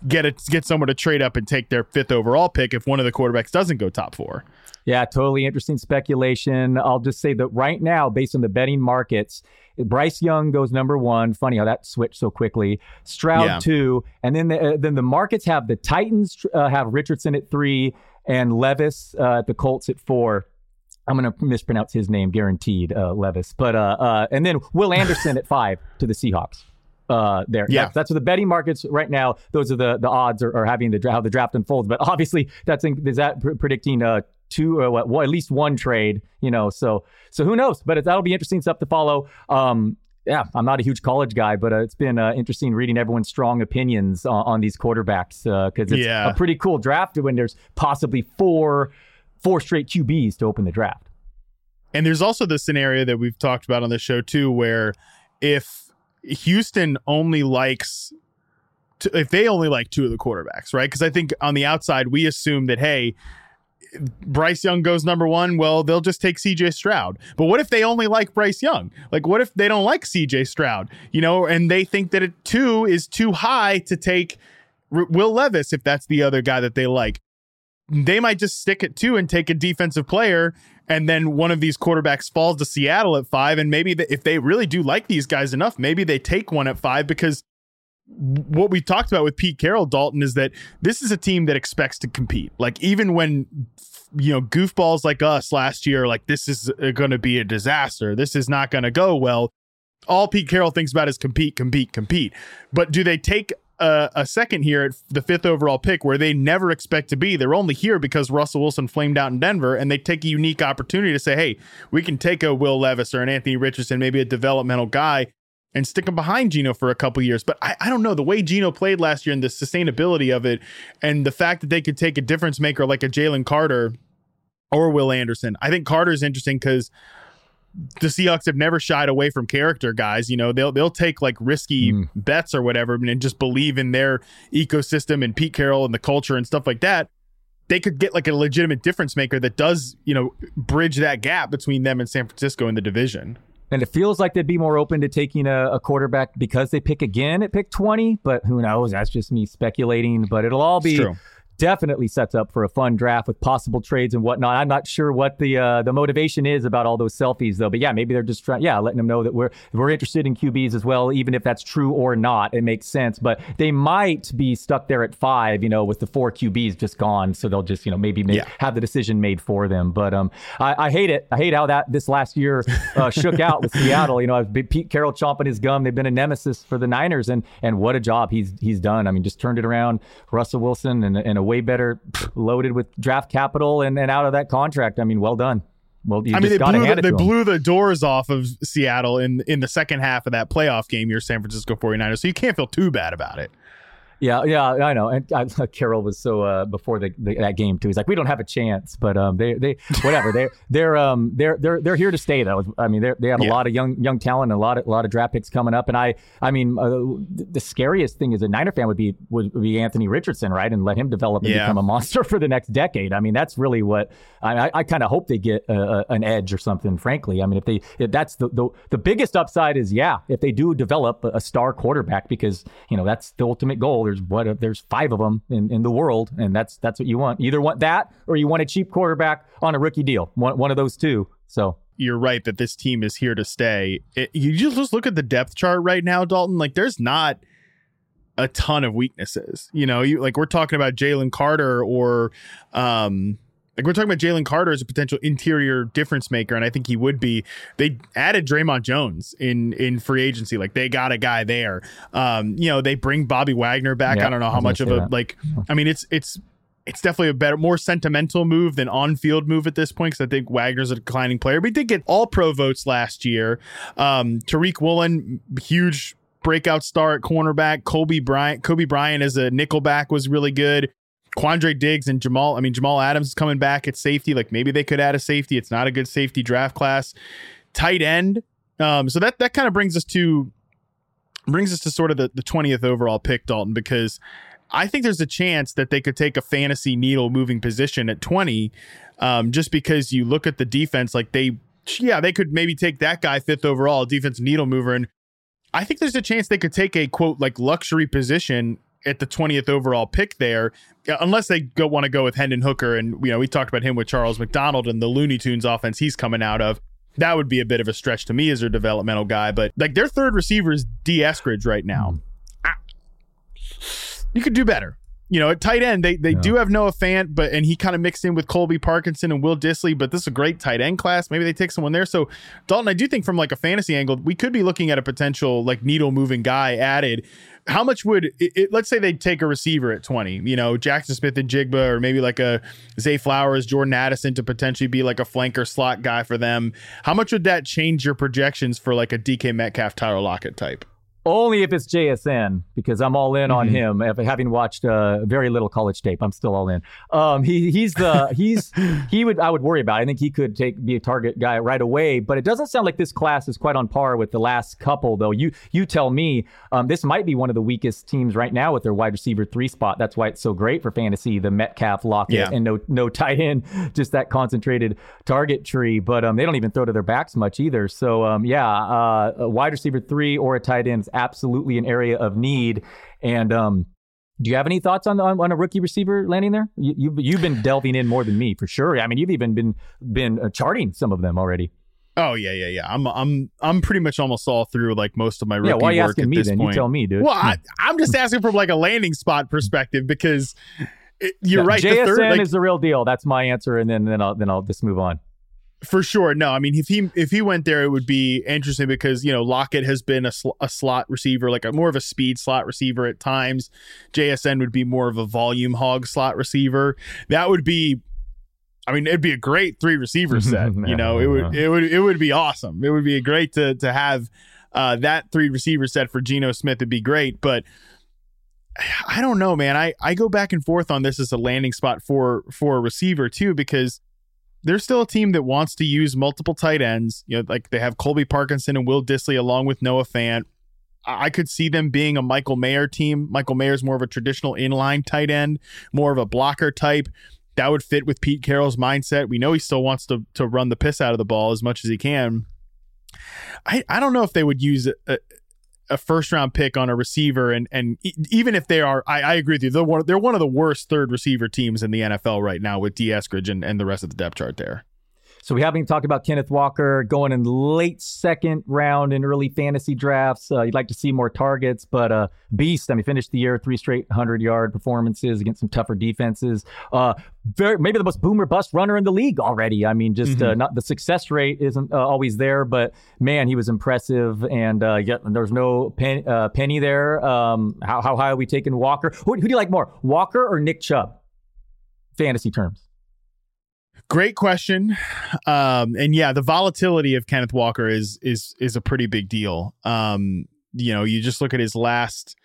get it get someone to trade up and take their fifth overall pick if one of the quarterbacks doesn't go top four. Yeah, totally interesting speculation. I'll just say that right now, based on the betting markets, Bryce Young goes number one. Funny how that switched so quickly. Stroud yeah. two, and then the, uh, then the markets have the Titans uh, have Richardson at three and Levis uh, at the Colts at four. I'm going to mispronounce his name, guaranteed, uh, Levis. But uh, uh, and then Will Anderson at five to the Seahawks. Uh, there, yeah, that's, that's what the betting markets right now. Those are the the odds are, are having the how the draft unfolds. But obviously, that's in, is that pr- predicting uh, two or what, well, at least one trade. You know, so so who knows? But it, that'll be interesting stuff to follow. Um, yeah, I'm not a huge college guy, but uh, it's been uh, interesting reading everyone's strong opinions on, on these quarterbacks because uh, it's yeah. a pretty cool draft when there's possibly four four straight Q Bs to open the draft. And there's also the scenario that we've talked about on the show too, where if Houston only likes, to, if they only like two of the quarterbacks, right? Because I think on the outside, we assume that, hey, Bryce Young goes number one, well, they'll just take C J Stroud. But what if they only like Bryce Young? Like, what if they don't like C J Stroud, you know, and they think that a two is too high to take R- Will Levis, if that's the other guy that they like? They might just stick at two and take a defensive player, and then one of these quarterbacks falls to Seattle at five, and maybe the, if they really do like these guys enough, maybe they take one at five, because what we talked about with Pete Carroll, Dalton, is that this is a team that expects to compete. Like, even when, you know, goofballs like us last year, like, this is going to be a disaster, this is not going to go well, all Pete Carroll thinks about is compete, compete, compete. But do they take a, a second here at the fifth overall pick where they never expect to be? They're only here because Russell Wilson flamed out in Denver, and they take a unique opportunity to say, hey, we can take a Will Levis or an Anthony Richardson, maybe a developmental guy, and stick him behind Geno for a couple years. But I, I don't know, the way Geno played last year and the sustainability of it, and the fact that they could take a difference maker like a Jalen Carter or Will Anderson. I think Carter's interesting because the Seahawks have never shied away from character guys. You know, they'll they'll take like risky mm. bets or whatever and just believe in their ecosystem and Pete Carroll and the culture and stuff like that. They could get like a legitimate difference maker that does, you know, bridge that gap between them and San Francisco in the division. And it feels like they'd be more open to taking a, a quarterback because they pick again at pick twenty, but who knows? That's just me speculating. But it'll all be definitely sets up for a fun draft with possible trades and whatnot. I'm not sure what the uh, the motivation is about all those selfies, though. But yeah, maybe they're just trying, yeah, letting them know that we're we're interested in Q Bs as well, even if that's true or not. It makes sense. But they might be stuck there at five, you know, with the four Q Bs just gone. So they'll just, you know, maybe make, yeah. have the decision made for them. But um, I, I hate it. I hate how that this last year uh, shook out with Seattle. You know, I've been Pete Carroll chomping his gum. They've been a nemesis for the Niners, and and what a job he's he's done. I mean, just turned it around. Russell Wilson and, and a way better loaded with draft capital and, and out of that contract. I mean, well done. Well, you I mean, just they, blew the, they blew blew the doors off of Seattle in in the second half of that playoff game, your San Francisco forty-niners, so you can't feel too bad about it. Yeah, yeah, I know. And I, Carroll was so uh, before the, the that game too. He's like, we don't have a chance, but um, they they whatever. they they're um they're they're they're here to stay though. I mean, they they have a yeah. lot of young young talent and a lot of a lot of draft picks coming up. And I I mean, uh, the scariest thing as a Niner fan would be would be Anthony Richardson, right, and let him develop and yeah. become a monster for the next decade. I mean, that's really what I I, I kind of hope they get a, a, an edge or something. Frankly, I mean, if they if that's the, the the biggest upside is yeah, if they do develop a, a star quarterback, because you know that's the ultimate goal. There's what there's five of them in, in the world, and that's that's what you want. Either want that or you want a cheap quarterback on a rookie deal. One one of those two. So you're right that this team is here to stay. It, you just, just look at the depth chart right now, Dalton. Like, there's not a ton of weaknesses. You know, you like we're talking about Jalen Carter or um Like we're talking about Jalen Carter as a potential interior difference maker, and I think he would be. They added Draymond Jones in in free agency. Like, they got a guy there. Um, you know, they bring Bobby Wagner back. Yeah, I don't know how much of a that. like. I mean, it's it's it's definitely a better, more sentimental move than on-field move at this point, because I think Wagner's a declining player. But he did get all pro votes last year. Um, Tariq Woolen, huge breakout star at cornerback. Kobe Bryant, Kobe Bryant as a nickelback was really good. Quandre Diggs and Jamal, I mean, Jamal Adams is coming back at safety. Like, maybe they could add a safety. It's not a good safety draft class. Tight end. Um, so that, that kind of brings us to, brings us to sort of the, the twentieth overall pick, Dalton, because I think there's a chance that they could take a fantasy needle moving position at twenty. Um, just because you look at the defense, like they, yeah, they could maybe take that guy fifth overall, defense needle mover. And I think there's a chance they could take a quote, like luxury position at the twentieth overall pick there, unless they go want to go with Hendon Hooker. And, you know, we talked about him with Charles McDonald and the Looney Tunes offense he's coming out of. That would be a bit of a stretch to me as their developmental guy. But like their third receiver is D. Eskridge right now. Ah, you could do better. You know, at tight end, they they yeah. do have Noah Fant, but and he kind of mixed in with Colby Parkinson and Will Dissly, but this is a great tight end class. Maybe they take someone there. So, Dalton, I do think from like a fantasy angle, we could be looking at a potential like needle moving guy added. How much would it, it, let's say they take a receiver at twenty, you know, Jackson Smith and Jigba, or maybe like a Zay Flowers, Jordan Addison to potentially be like a flanker slot guy for them. How much would that change your projections for like a D K Metcalf, Tyler Lockett type? Only if it's J S N, because I'm all in on mm-hmm. him. After having watched uh, very little college tape, I'm still all in. Um, he he's the he's he would I would worry about. I think he could take be a target guy right away. But it doesn't sound like this class is quite on par with the last couple, though. You you tell me. Um, this might be one of the weakest teams right now with their wide receiver three spot. That's why it's so great for fantasy. The Metcalf, Lockett, yeah. and no no tight end, just that concentrated target tree. But um, they don't even throw to their backs much either. So um, yeah, uh, a wide receiver three or a tight end is absolutely an area of need. And um, do you have any thoughts on, on on a rookie receiver landing there? You, you've you've been delving in more than me for sure. I mean, you've even been been uh, charting some of them already. Oh yeah, yeah, yeah. I'm I'm I'm pretty much almost all through like most of my rookie yeah, why are you work asking at me this then? point. You tell me, dude. Well, I, I'm just asking from like a landing spot perspective because it, you're yeah, right. J S N the third, like, is the real deal. That's my answer, and then then I'll then I'll just move on. For sure. No, I mean, if he if he went there, it would be interesting because, you know, Lockett has been a, sl- a slot receiver, like a more of a speed slot receiver at times. J S N would be more of a volume hog slot receiver. That would be, I mean, it'd be a great three receiver set. You know, it would it would it would be awesome. It would be great to to have uh, that three receiver set for Geno Smith. It'd be great, but I don't know, man. I I go back and forth on this as a landing spot for for a receiver too, because there's still a team that wants to use multiple tight ends. You know, like they have Colby Parkinson and Will Dissly along with Noah Fant. I could see them being a Michael Mayer team. Michael Mayer's more of a traditional inline tight end, more of a blocker type. That would fit with Pete Carroll's mindset. We know he still wants to to run the piss out of the ball as much as he can. I, I don't know if they would use a, a first round pick on a receiver, and and even if they are, I, I agree with you. They're one, they're one of the worst third receiver teams in the N F L right now with D. Eskridge and, and the rest of the depth chart there. So we haven't even talked about Kenneth Walker going in late second round in early fantasy drafts. Uh, you'd like to see more targets, but uh, beast. I mean, finished the year three straight hundred-yard performances against some tougher defenses. Uh, very maybe the most boom or bust runner in the league already. I mean, just mm-hmm. uh, not the success rate isn't uh, always there, but man, he was impressive. And uh, yet there's no pen, uh, penny there. Um, how how high are we taking Walker? Who, who do you like more, Walker or Nick Chubb? Fantasy terms. Great question. Um, and yeah, the volatility of Kenneth Walker is is is a pretty big deal. Um, you know, you just look at his last,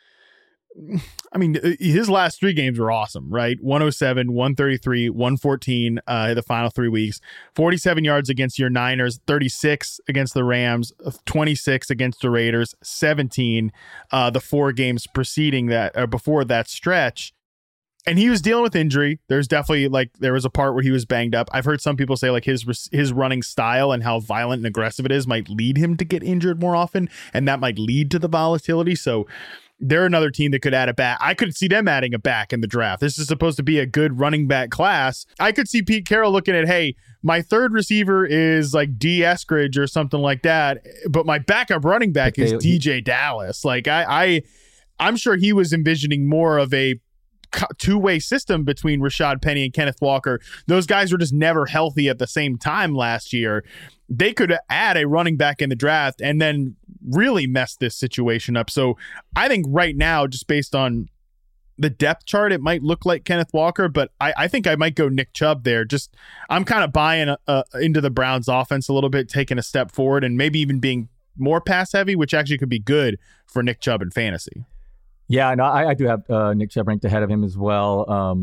I mean, his last three games were awesome, right? one oh seven, one thirty-three, one fourteen uh, the final three weeks, forty-seven yards against your Niners, thirty-six against the Rams, twenty-six against the Raiders, seventeen uh, the four games preceding that, or before that stretch. And he was dealing with injury. There's definitely like there was a part where he was banged up. I've heard some people say like his his running style and how violent and aggressive it is might lead him to get injured more often, and that might lead to the volatility. So they're another team that could add a back. I could see them adding a back in the draft. This is supposed to be a good running back class. I could see Pete Carroll looking at, hey, my third receiver is like D. Eskridge or something like that, but my backup running back okay. is D J Dallas. Like I, I, I'm sure he was envisioning more of a two-way system between Rashad Penny and Kenneth Walker. Those guys were just never healthy at the same time last year. They could add a running back in the draft and then really mess this situation up. So I think right now, just based on the depth chart, it might look like Kenneth Walker, but I, I think I might go Nick Chubb there. Just I'm kind of buying uh, into the Browns offense a little bit, taking a step forward and maybe even being more pass heavy, which actually could be good for Nick Chubb in fantasy. Yeah, no, I, I do have uh, Nick Chubb ranked ahead of him as well. Um,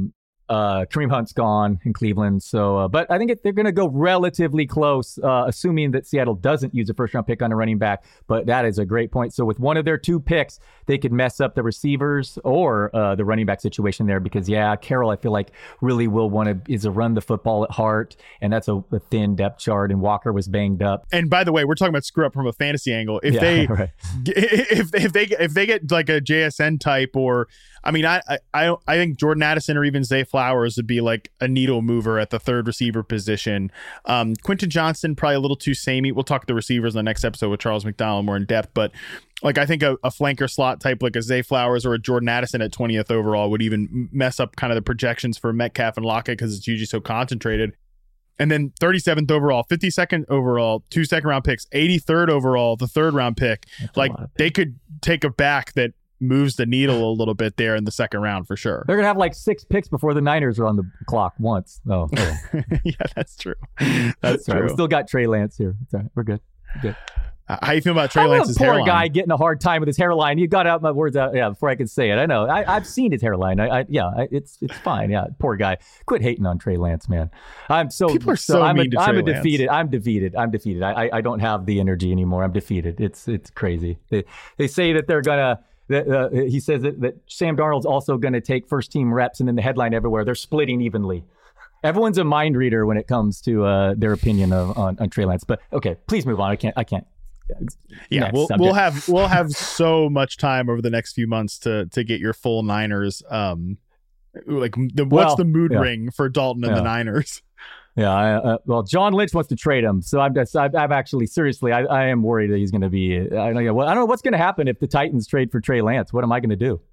Uh, Kareem Hunt's gone in Cleveland. So, uh, but I think it, they're going to go relatively close, uh, assuming that Seattle doesn't use a first round pick on a running back. But that is a great point. So with one of their two picks, they could mess up the receivers or uh, the running back situation there because, yeah, Carroll, I feel like really will want to is a run the football at heart. And that's a, a thin depth chart. And Walker was banged up. And by the way, we're talking about screw up from a fantasy angle. If Yeah, they, right. if, if they, if they get like a J S N type or, I mean, I, I, I think Jordan Addison or even Zay Flowers would be like a needle mover at the third receiver position. Um, Quentin Johnston, probably a little too samey. We'll talk to the receivers in the next episode with Charles McDonald more in depth, but like I think a, a flanker slot type like a Zay Flowers or a Jordan Addison at twentieth overall would even mess up kind of the projections for Metcalf and Lockett because it's usually so concentrated. And then thirty-seventh overall, fifty-second overall, two second round picks, eighty-third overall, the third round pick. That's like they could take a back that moves the needle a little bit there in the second round for sure. They're going to have like six picks before the Niners are on the clock once. Oh, oh. Yeah, that's true. That's, That's true. right. We still got Trey Lance here. It's all right. We're good. We're good. Uh, How you feel about Trey I'm Lance's a poor hairline? guy getting a hard time with his hairline. You got out my words out, yeah, before I could say it. I know. I, I've seen his hairline. I, I yeah, I, it's it's fine. Yeah, poor guy. Quit hating on Trey Lance, man. I'm so People are so I'm mean to a, I'm Trey a Lance. defeated. I'm defeated. I'm defeated. I, I I don't have the energy anymore. I'm defeated. It's it's crazy. They they say that they're gonna. That, uh, he says that, that Sam Darnold's also going to take first team reps, and then the headline everywhere, they're splitting evenly. Everyone's a mind reader when it comes to uh, their opinion of on, on Trey Lance. But okay, please move on. I can't. I can't. Yeah, Next we'll subject. we'll have we'll have so much time over the next few months to to get your full Niners. Um, like the, what's Well, the mood yeah. ring for Dalton and Yeah. the Niners? Yeah, I, uh, well, John Lynch wants to trade him, so I'm just, I've, I've actually seriously, I, I am worried that he's going to be. I don't know. Well, I don't know what's going to happen if the Titans trade for Trey Lance. What am I going to do?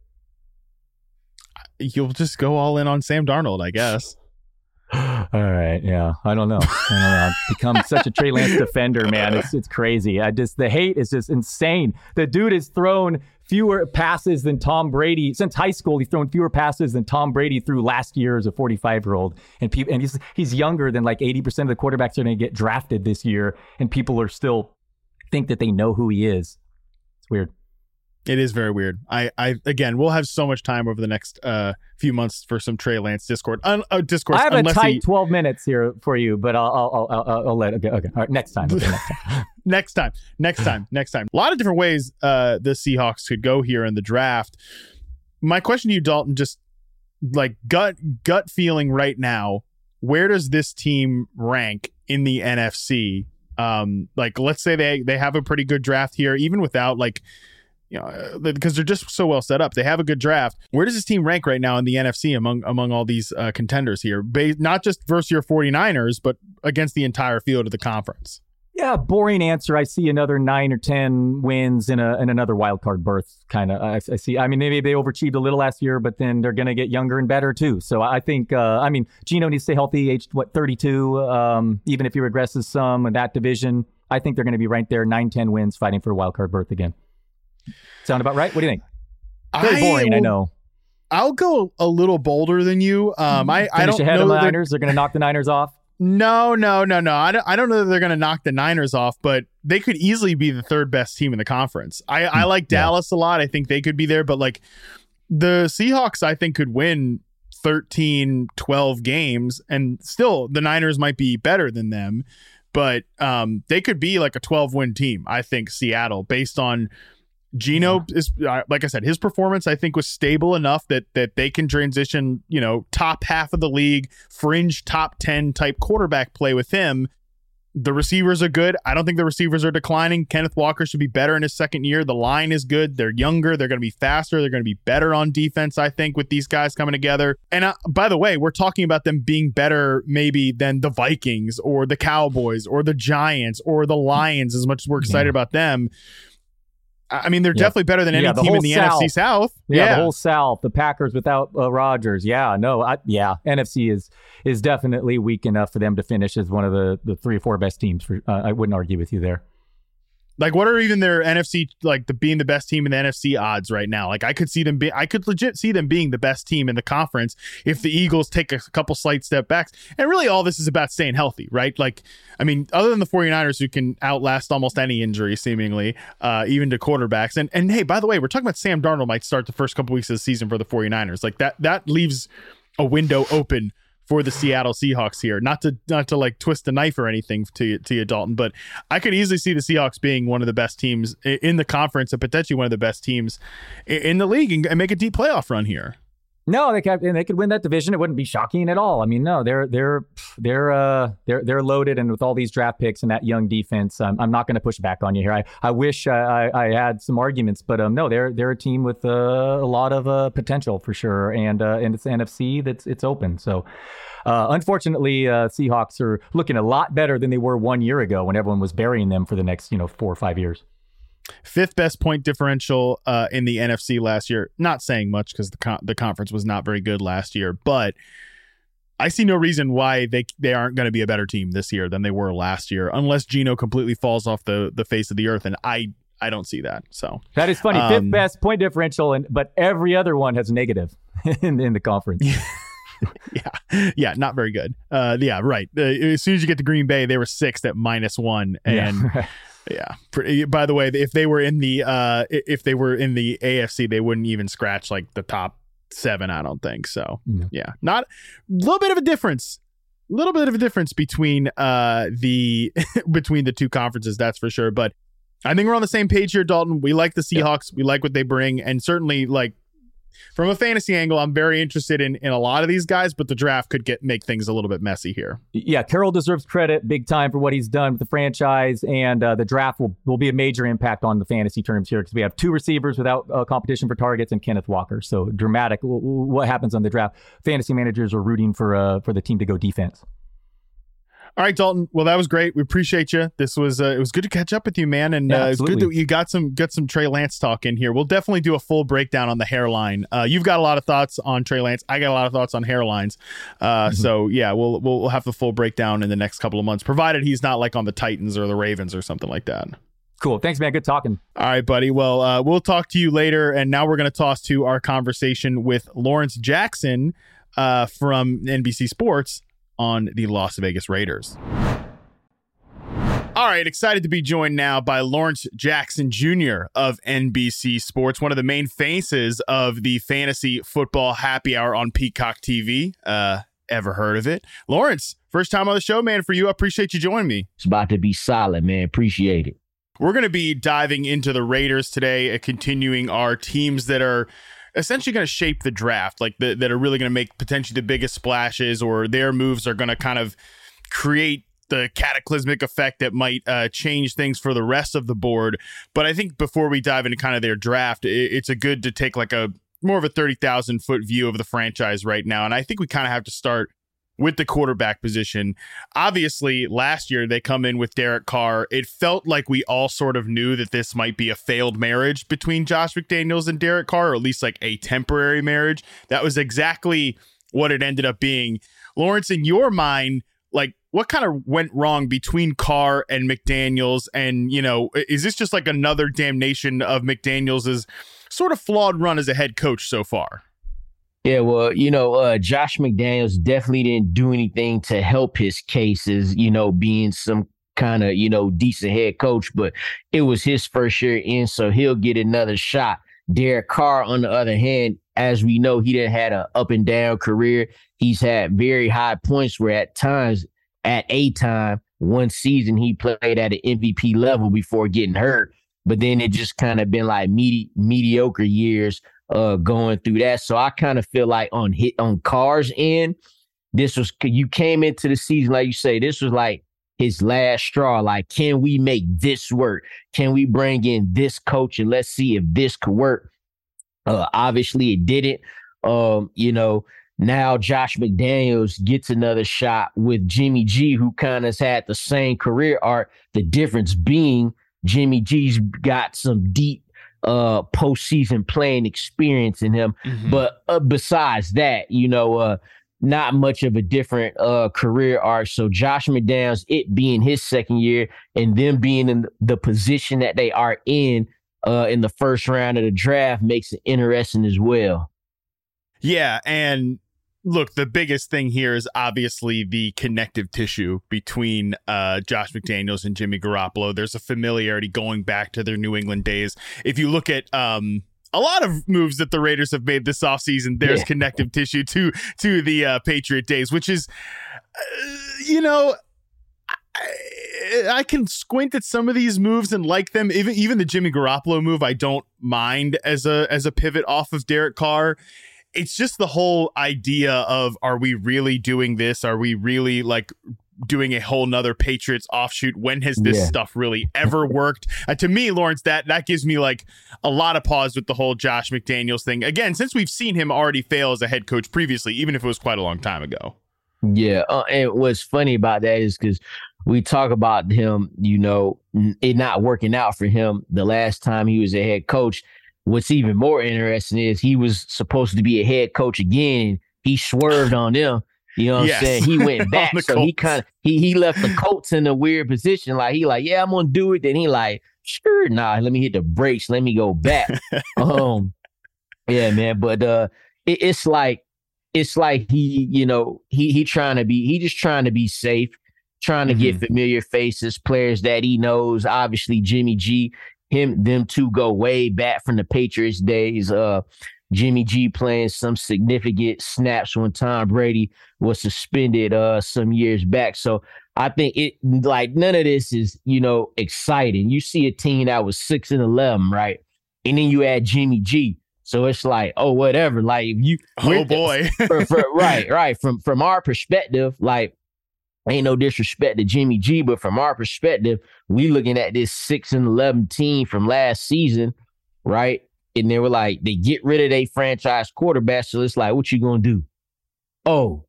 You'll just go all in on Sam Darnold, I guess. All right, yeah, I don't know. I don't know. I've become such a Trey Lance defender, man. It's it's crazy. I just the hate is just insane. The dude has thrown fewer passes than Tom Brady since high school. He's thrown fewer passes than Tom Brady threw last year as a forty-five year old, and people and he's he's younger than like eighty percent of the quarterbacks are going to get drafted this year, and people are still think that they know who he is. It's weird. It is very weird. I, I again, we'll have so much time over the next uh, few months for some Trey Lance Discord. Un, uh, discourse. I have a unless tight he, twelve minutes here for you, but I'll I'll I'll, I'll, I'll let okay okay all right next time. Okay, next time. next time, next time, next time. A lot of different ways uh, the Seahawks could go here in the draft. My question to you, Dalton, just like gut gut feeling right now, where does this team rank in the N F C? Um, like, let's say they they have a pretty good draft here, even without like. You know, because they're just so well set up. They have a good draft. Where does this team rank right now in the N F C among among all these uh, contenders here? Ba- not just versus your 49ers, but against the entire field of the conference. Yeah, boring answer. I see another nine or ten wins in a in another wild card berth. Kind of. I, I see. I mean, maybe they overachieved a little last year, but then they're going to get younger and better too. So I think. Uh, I mean, Geno needs to stay healthy, aged what thirty-two. Um, even if he regresses some in that division, I think they're going to be right there, nine, ten wins, fighting for a wild card berth again. Sound about right? What do you think? Very boring, I, I know. I'll go a little bolder than you. Um, I, I don't ahead know of the that- Niners. They're going to knock the Niners off. No, no, no, no. I don't, I don't know that they're going to knock the Niners off, but they could easily be the third best team in the conference. I, I like Yeah. Dallas a lot. I think they could be there, but like the Seahawks, I think could win thirteen, twelve games, and still the Niners might be better than them, but um, they could be like a twelve win team. I think Seattle, based on Geno is uh, like I said, his performance I think was stable enough that that they can transition, you know, top half of the league, fringe top ten type quarterback play with him. The receivers are good. I don't think the receivers are declining. Kenneth Walker should be better in his second year. The line is good. They're younger. They're going to be faster. They're going to be better on defense, I think, with these guys coming together. And uh, by the way, we're talking about them being better maybe than the Vikings or the Cowboys or the Giants or the Lions, as much as we're excited Yeah. about them. I mean, they're Yeah. definitely better than any Yeah, the team in whole the South. N F C South. Yeah, Yeah. the whole South, the Packers without uh, Rodgers. Yeah, no, I, yeah, N F C is is definitely weak enough for them to finish as one of the, the three or four best teams. For uh, I wouldn't argue with you there. Like, what are even their N F C, like the being the best team in the N F C odds right now? Like, I could see them be, I could legit see them being the best team in the conference if the Eagles take a couple slight step backs. And really, all this is about staying healthy, right? Like, I mean, other than the 49ers, who can outlast almost any injury, seemingly, uh, even to quarterbacks. And and hey, by the way, we're talking about Sam Darnold might start the first couple weeks of the season for the 49ers. Like that, that leaves a window open for the Seattle Seahawks here. Not to not to like twist a knife or anything to you, to you, Dalton, but I could easily see the Seahawks being one of the best teams in the conference and potentially one of the best teams in the league and make a deep playoff run here. No, they could, and they could win that division. It wouldn't be shocking at all. I mean, no, they're they're they're uh, they're they're loaded, and with all these draft picks and that young defense, um, I'm not going to push back on you here. I, I wish I, I had some arguments, but um, no, they're they're a team with uh, a lot of uh, potential for sure, and uh, and it's N F C that's it's open. So, uh, unfortunately, uh, Seahawks are looking a lot better than they were one year ago when everyone was burying them for the next you know four or five years. Fifth best point differential uh, in the N F C last year. Not saying much because the con- the conference was not very good last year, but I see no reason why they they aren't going to be a better team this year than they were last year, unless Geno completely falls off the, the face of the earth, and I I don't see that. So that is funny. Um, Fifth best point differential, and but every other one has negative in, in the conference. yeah, yeah, not very good. Uh, yeah, right. Uh, as soon as you get to Green Bay, they were sixth at minus one, and. Yeah. Yeah. Pretty, by the way, if they were in the uh, if they were in the A F C, they wouldn't even scratch like the top seven. I don't think so. No. Yeah, not a little bit of a difference. A little bit of a difference between uh the between the two conferences. That's for sure. But I think we're on the same page here, Dalton. We like the Seahawks. Yeah. We like what they bring, and certainly like. From a fantasy angle, I'm very interested in, in a lot of these guys, but the draft could get make things a little bit messy here. Yeah, Carroll deserves credit big time for what he's done with the franchise, and uh, the draft will, will be a major impact on the fantasy terms here because we have two receivers without uh, competition for targets and Kenneth Walker. So dramatic. W- w- what happens on the draft? Fantasy managers are rooting for uh, for the team to go defense. All right, Dalton. Well, that was great. We appreciate you. This was uh, it was good to catch up with you, man. And yeah, uh, it's good that you got some got some Trey Lance talk in here. We'll definitely do a full breakdown on the hairline. Uh, you've got a lot of thoughts on Trey Lance. I got a lot of thoughts on hairlines. Uh, mm-hmm. So yeah, we'll, we'll we'll have the full breakdown in the next couple of months, provided he's not like on the Titans or the Ravens or something like that. Cool. Thanks, man. Good talking. All right, buddy. Well, uh, we'll talk to you later. And now we're going to toss to our conversation with Lawrence Jackson uh, from N B C Sports on the Las Vegas Raiders. All right, excited to be joined now by Lawrence Jackson Junior of N B C Sports, one of the main faces of the fantasy football happy hour on Peacock T V. Uh, ever heard of it? Lawrence, first time on the show, man, for you. I appreciate you joining me. It's about to be solid, man. Appreciate it. We're going to be diving into the Raiders today, uh, continuing our teams that are essentially going to shape the draft, like the, that are really going to make potentially the biggest splashes, or their moves are going to kind of create the cataclysmic effect that might uh, change things for the rest of the board. But I think before we dive into kind of their draft, it, it's a good to take like a more of a thirty thousand foot view of the franchise right now. And I think we kind of have to start with the quarterback position. Obviously, last year they come in with Derek Carr. It felt like we all sort of knew that this might be a failed marriage between Josh McDaniels and Derek Carr, or at least like a temporary marriage. That was exactly what it ended up being. Lawrence, in your mind, like, what kind of went wrong between Carr and McDaniels? And, you know, is this just like another damnation of McDaniels' sort of flawed run as a head coach so far? Yeah, well, you know, uh, Josh McDaniels definitely didn't do anything to help his cases, you know, being some kind of, you know, decent head coach, but it was his first year in, so he'll get another shot. Derek Carr, on the other hand, as we know, he didn't had an up and down career. He's had very high points where at times, at a time, one season he played at an M V P level before getting hurt. But then it just kind of been like medi- mediocre years uh, going through that. So I kind of feel like on hit on Carr's end, this was, you came into the season, like you say, this was like his last straw. Like, can we make this work? Can we bring in this coach and let's see if this could work? Uh, obviously it didn't. Um, you know, now Josh McDaniels gets another shot with Jimmy G, who kind of has had the same career arc. The difference being Jimmy G's got some deep uh, postseason playing experience in him. Mm-hmm. But uh, besides that, you know, uh, not much of a different uh, career arc. So Josh McDaniels, it being his second year and them being in the position that they are in uh, in the first round of the draft makes it interesting as well. Yeah, and look, the biggest thing here is obviously the connective tissue between uh, Josh McDaniels and Jimmy Garoppolo. There's a familiarity going back to their New England days. If you look at um, a lot of moves that the Raiders have made this offseason. There's Yeah. connective tissue to to the uh, Patriot days, which is, uh, you know, I, I can squint at some of these moves and like them. Even even the Jimmy Garoppolo move, I don't mind as a as a pivot off of Derek Carr. It's just the whole idea of, are we really doing this? Are we really like doing a whole nother Patriots offshoot? When has this Yeah. stuff really ever worked? Uh, to me, Lawrence, that that gives me like a lot of pause with the whole Josh McDaniels thing. Again, since we've seen him already fail as a head coach previously, even if it was quite a long time ago. Yeah. Uh, and what's funny about that is because we talk about him, you know, it not working out for him the last time he was a head coach. What's even more interesting is he was supposed to be a head coach again. And he swerved on them. You know what Yes. I'm saying? He went back. the So he Colts. kind of he he left the Colts in a weird position. Like he like, yeah, I'm gonna do it. Then he like, sure, nah, let me hit the brakes. Let me go back. um, yeah, man. But uh, it, it's like it's like he, you know, he he trying to be he just trying to be safe, trying to get familiar faces, players that he knows. Obviously, Jimmy G, him, them two go way back from the Patriots days. Uh. Jimmy G playing some significant snaps when Tom Brady was suspended uh some years back. So I think it like none of this is, you know, exciting. You see a team that was six and eleven, right? And then you add Jimmy G. So it's like, oh, whatever. Like you Oh boy. for, for, right, right. From from our perspective, like ain't no disrespect to Jimmy G, but from our perspective, we looking at this six and eleven team from last season, right? And they were like, they get rid of their franchise quarterback. So it's like, what you gonna do? Oh,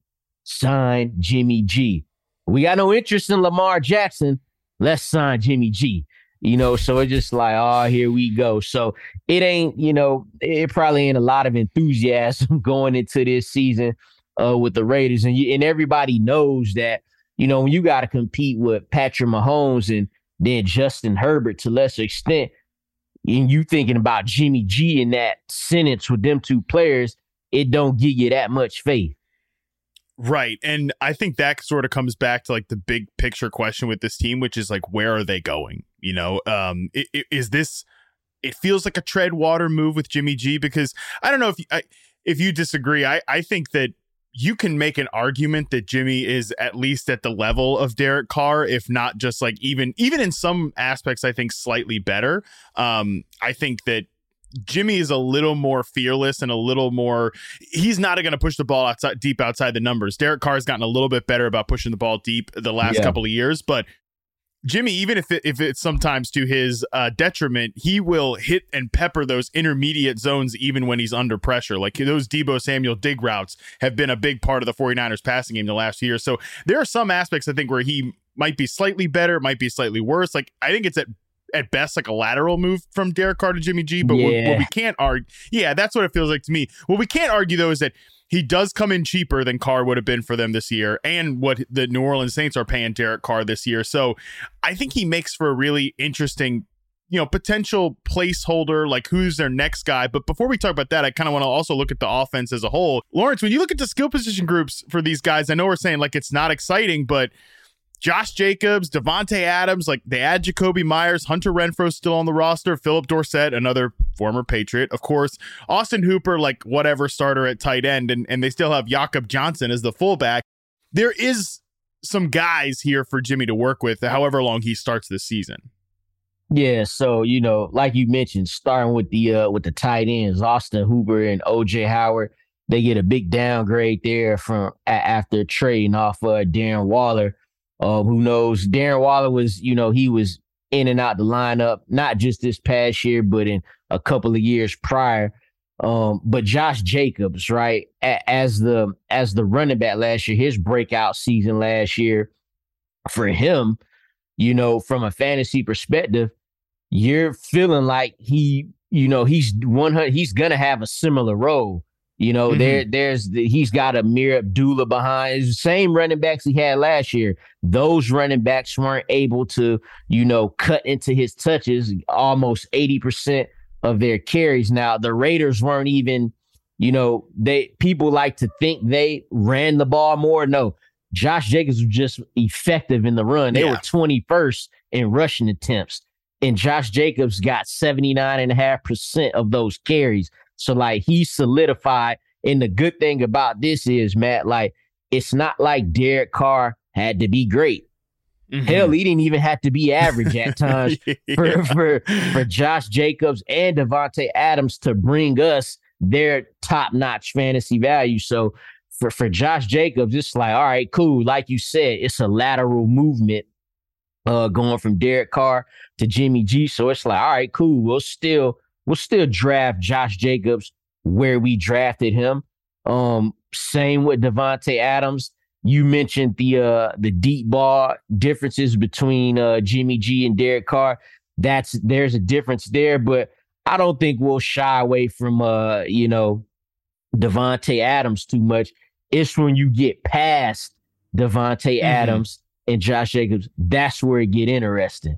sign Jimmy G. We got no interest in Lamar Jackson. Let's sign Jimmy G. You know, so it's just like, oh, here we go. So it ain't, you know, it probably ain't a lot of enthusiasm going into this season uh, with the Raiders. And you, and everybody knows that, you know, when you got to compete with Patrick Mahomes and then Justin Herbert to lesser extent, and you thinking about Jimmy G in that sentence with them two players, it don't give you that much faith. Right. And I think that sort of comes back to like the big picture question with this team, which is like, where are they going? You know, um, i- i- is this, it feels like a tread water move with Jimmy G, because I don't know if you, I, if you disagree. I, I think that you can make an argument that Jimmy is at least at the level of Derek Carr, if not just like even even in some aspects, I think slightly better. Um, I think that Jimmy is a little more fearless and a little more, he's not going to push the ball outside deep outside the numbers. Derek Carr has gotten a little bit better about pushing the ball deep the last Yeah. couple of years, but Jimmy, even if it, if it's sometimes to his uh, detriment, he will hit and pepper those intermediate zones even when he's under pressure. Like those Deebo Samuel dig routes have been a big part of the 49ers passing game the last year. So there are some aspects, I think, where he might be slightly better, might be slightly worse. Like I think it's at at best like a lateral move from Derek Carr to Jimmy G. But what, Yeah. what we can't argue, yeah, that's what it feels like to me. What we can't argue, though, is that he does come in cheaper than Carr would have been for them this year, and what the New Orleans Saints are paying Derek Carr this year. So I think he makes for a really interesting, you know, potential placeholder, like who's their next guy. But before we talk about that, I kind of want to also look at the offense as a whole. Lawrence, when you look at the skill position groups for these guys, I know we're saying like it's not exciting, but Josh Jacobs, Devontae Adams, like they add Jacoby Myers, Hunter Renfrow still on the roster, Philip Dorsett, another former Patriot, of course, Austin Hooper, like whatever starter at tight end, and, and they still have Jakob Johnson as the fullback. There is some guys here for Jimmy to work with, however long he starts this season. Yeah, so you know, like you mentioned, starting with the uh, with the tight ends, Austin Hooper and O J Howard, they get a big downgrade there from a- after trading off uh, Darren Waller. Uh, who knows? Darren Waller was, you know, he was in and out the lineup, not just this past year, but in a couple of years prior. Um, but Josh Jacobs, right, a- as the as the running back last year, his breakout season last year, for him, you know, from a fantasy perspective, you're feeling like he, you know, he's one hundred, he's gonna have a similar role. You know, Mhm. there, there's the, he's got Amir Abdullah behind. It's the same running backs he had last year. Those running backs weren't able to, you know, cut into his touches, almost eighty percent of their carries. Now, the Raiders weren't even, you know, they people like to think they ran the ball more. No, Josh Jacobs was just effective in the run. They Yeah. were twenty-first in rushing attempts. and Josh Jacobs got seventy-nine point five percent of those carries. So, like, he solidified. And the good thing about this is, Matt, like, it's not like Derek Carr had to be great. Mm-hmm. Hell, he didn't even have to be average at times yeah. for, for, for Josh Jacobs and Davante Adams to bring us their top-notch fantasy value. So, for, for Josh Jacobs, it's like, all right, cool. Like you said, it's a lateral movement uh, going from Derek Carr to Jimmy G. So, it's like, all right, cool. We'll still we'll still draft Josh Jacobs where we drafted him. Um, same with Davante Adams. You mentioned the uh, the deep ball differences between uh, Jimmy G and Derek Carr. That's there's a difference there, but I don't think we'll shy away from uh, you know, Davante Adams too much. It's when you get past Davante mm-hmm. Adams and Josh Jacobs, that's where it get interesting.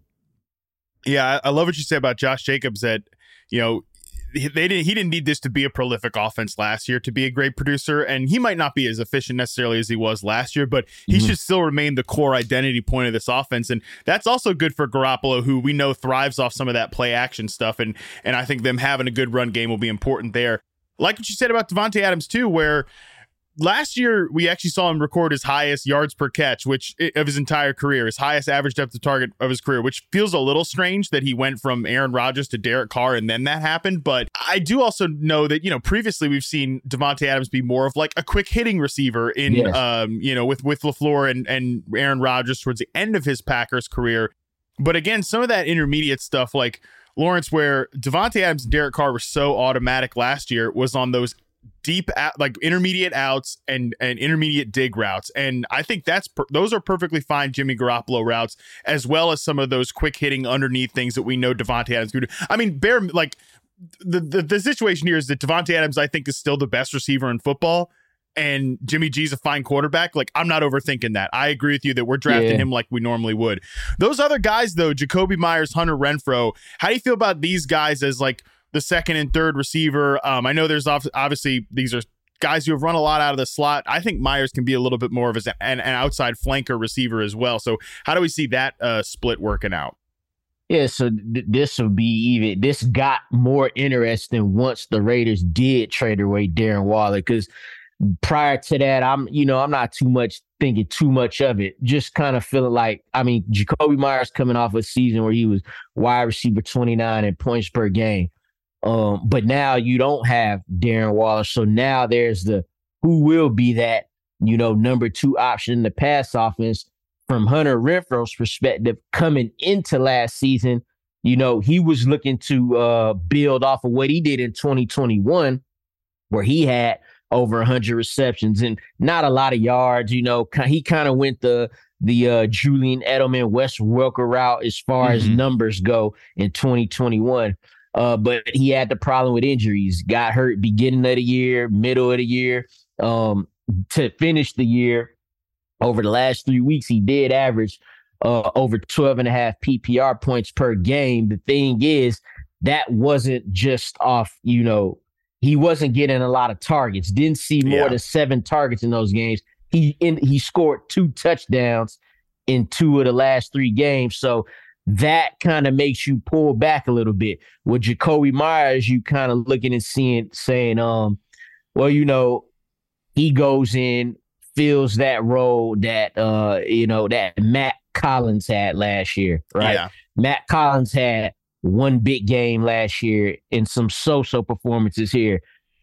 Yeah, I love what you said about Josh Jacobs. That, you know, they didn't. He didn't need this to be a prolific offense last year to be a great producer, and he might not be as efficient necessarily as he was last year, but he mm-hmm. should still remain the core identity point of this offense, and that's also good for Garoppolo, who we know thrives off some of that play action stuff, and and I think them having a good run game will be important there. Like what you said about Davante Adams too, where last year we actually saw him record his highest yards per catch, which of his entire career, his highest average depth of target of his career, which feels a little strange that he went from Aaron Rodgers to Derek Carr and then that happened. But I do also know that, you know, previously we've seen Davante Adams be more of like a quick hitting receiver in, yes. um, you know, with, with LaFleur and, and Aaron Rodgers towards the end of his Packers career. But again, some of that intermediate stuff, like Lawrence, where Davante Adams and Derek Carr were so automatic last year, was on those deep out, like intermediate outs and and intermediate dig routes, and I think that's per- those are perfectly fine Jimmy Garoppolo routes, as well as some of those quick hitting underneath things that we know Davante Adams can do. I mean, bear like the, the the situation here is that Davante Adams, I think, is still the best receiver in football, and Jimmy G's a fine quarterback. Like, I'm not overthinking that. I agree with you that we're drafting yeah. him like we normally would. Those other guys, though, Jacoby Myers, Hunter Renfrow, how do you feel about these guys as like the second and third receiver? Um, I know there's obviously these are guys who have run a lot out of the slot. I think Myers can be a little bit more of an, an outside flanker receiver as well. So how do we see that uh, split working out? Yeah, so th- this will be even, this got more interesting once the Raiders did trade away Darren Waller, because prior to that, I'm, you know, I'm not too much thinking too much of it. Just kind of feeling like, I mean, Jacoby Myers coming off a season where he was wide receiver twenty-nine in points per game. Um, but now you don't have Darren Waller. So now there's the who will be that, you know, number two option in the pass offense. From Hunter Renfrow's perspective, coming into last season, you know, he was looking to uh, build off of what he did in twenty twenty-one, where he had over one hundred receptions and not a lot of yards. You know, he kind of went the the uh, Julian Edelman, Wes Welker route as far mm-hmm. as numbers go in twenty twenty-one. Uh, but he had the problem with injuries, got hurt beginning of the year, middle of the year. Um, to finish the year, over the last three weeks, he did average uh, over twelve and a half P P R points per game. The thing is, that wasn't just off, you know, he wasn't getting a lot of targets. Didn't see more yeah. than seven targets in those games. He in, he scored two touchdowns in two of the last three games. So that kind of makes you pull back a little bit. With Jacoby Myers, you kind of looking and seeing, saying, um, well, you know, he goes in, fills that role that, uh, you know, that Matt Collins had last year, right? Yeah. Matt Collins had one big game last year and some so-so performances here.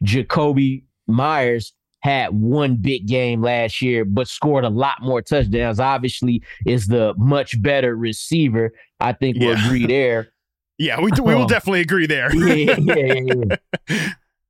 Jacoby Myers had one big game last year, but scored a lot more touchdowns. Obviously, is the much better receiver. I think we'll yeah. agree there. Yeah, we we will um, definitely agree there. yeah, yeah, yeah, yeah.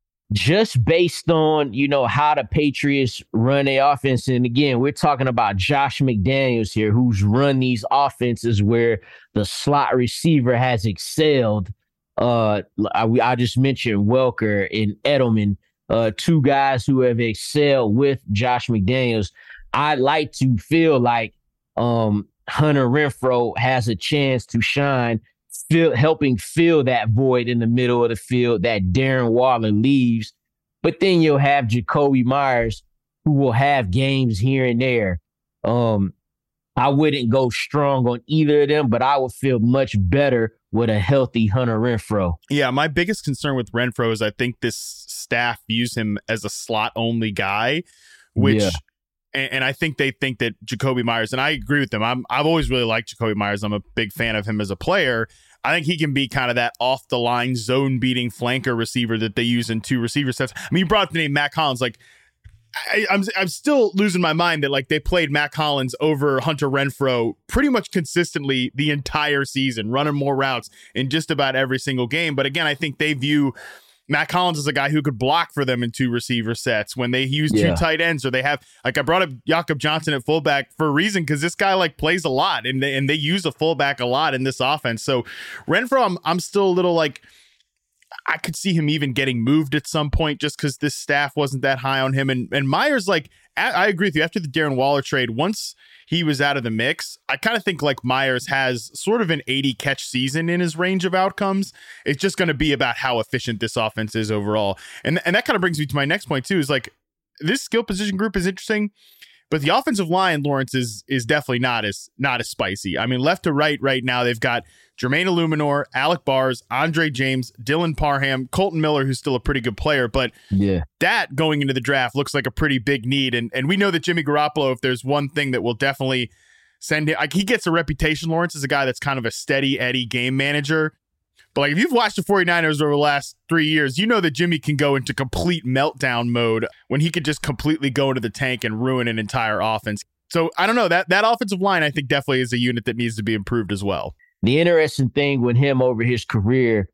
Just based on, you know, how the Patriots run their offense. And again, we're talking about Josh McDaniels here, who's run these offenses where the slot receiver has excelled. Uh, I, I just mentioned Welker and Edelman, uh, two guys who have excelled with Josh McDaniels. I'd like to feel like um, Hunter Renfrow has a chance to shine, Fill, helping fill that void in the middle of the field that Darren Waller leaves. But then you'll have Jacoby Myers, who will have games here and there. Um, I wouldn't go strong on either of them, but I would feel much better with a healthy Hunter Renfrow. Yeah, my biggest concern with Renfrow is I think this staff views him as a slot-only guy, which, yeah. and, and I think they think that Jakobi Meyers, and I agree with them. I'm, I've always really liked Jakobi Meyers. I'm a big fan of him as a player. I think he can be kind of that off-the-line, zone-beating flanker receiver that they use in two receiver sets. I mean, you brought up the name Matt Collins, like, I, I'm I'm still losing my mind that like they played Matt Collins over Hunter Renfrow pretty much consistently the entire season, running more routes in just about every single game. But again, I think they view Matt Collins as a guy who could block for them in two receiver sets when they use yeah. two tight ends, or they have like I brought up Jakob Johnson at fullback for a reason because this guy like plays a lot and they and they use a fullback a lot in this offense. So Renfrow, I'm I'm still a little like. I could see him even getting moved at some point just because this staff wasn't that high on him. And and Myers, like, I agree with you. After the Darren Waller trade, once he was out of the mix, I kind of think like Myers has sort of an eighty catch season in his range of outcomes. It's just going to be about how efficient this offense is overall. And, and that kind of brings me to my next point, too, is like this skill position group is interesting. But the offensive line, Lawrence, is is definitely not as not as spicy. I mean, left to right right now, they've got Jermaine Illuminor, Alec Bars, Andre James, Dylan Parham, Colton Miller, who's still a pretty good player. But yeah, that going into the draft looks like a pretty big need. And and we know that Jimmy Garoppolo, if there's one thing that will definitely send him, like he gets a reputation, Lawrence, as a guy that's kind of a steady Eddie game manager. But like if you've watched the 49ers over the last three years, you know that Jimmy can go into complete meltdown mode when he could just completely go into the tank and ruin an entire offense. So I don't know, that that offensive line I think definitely is a unit that needs to be improved as well. The interesting thing with him over his career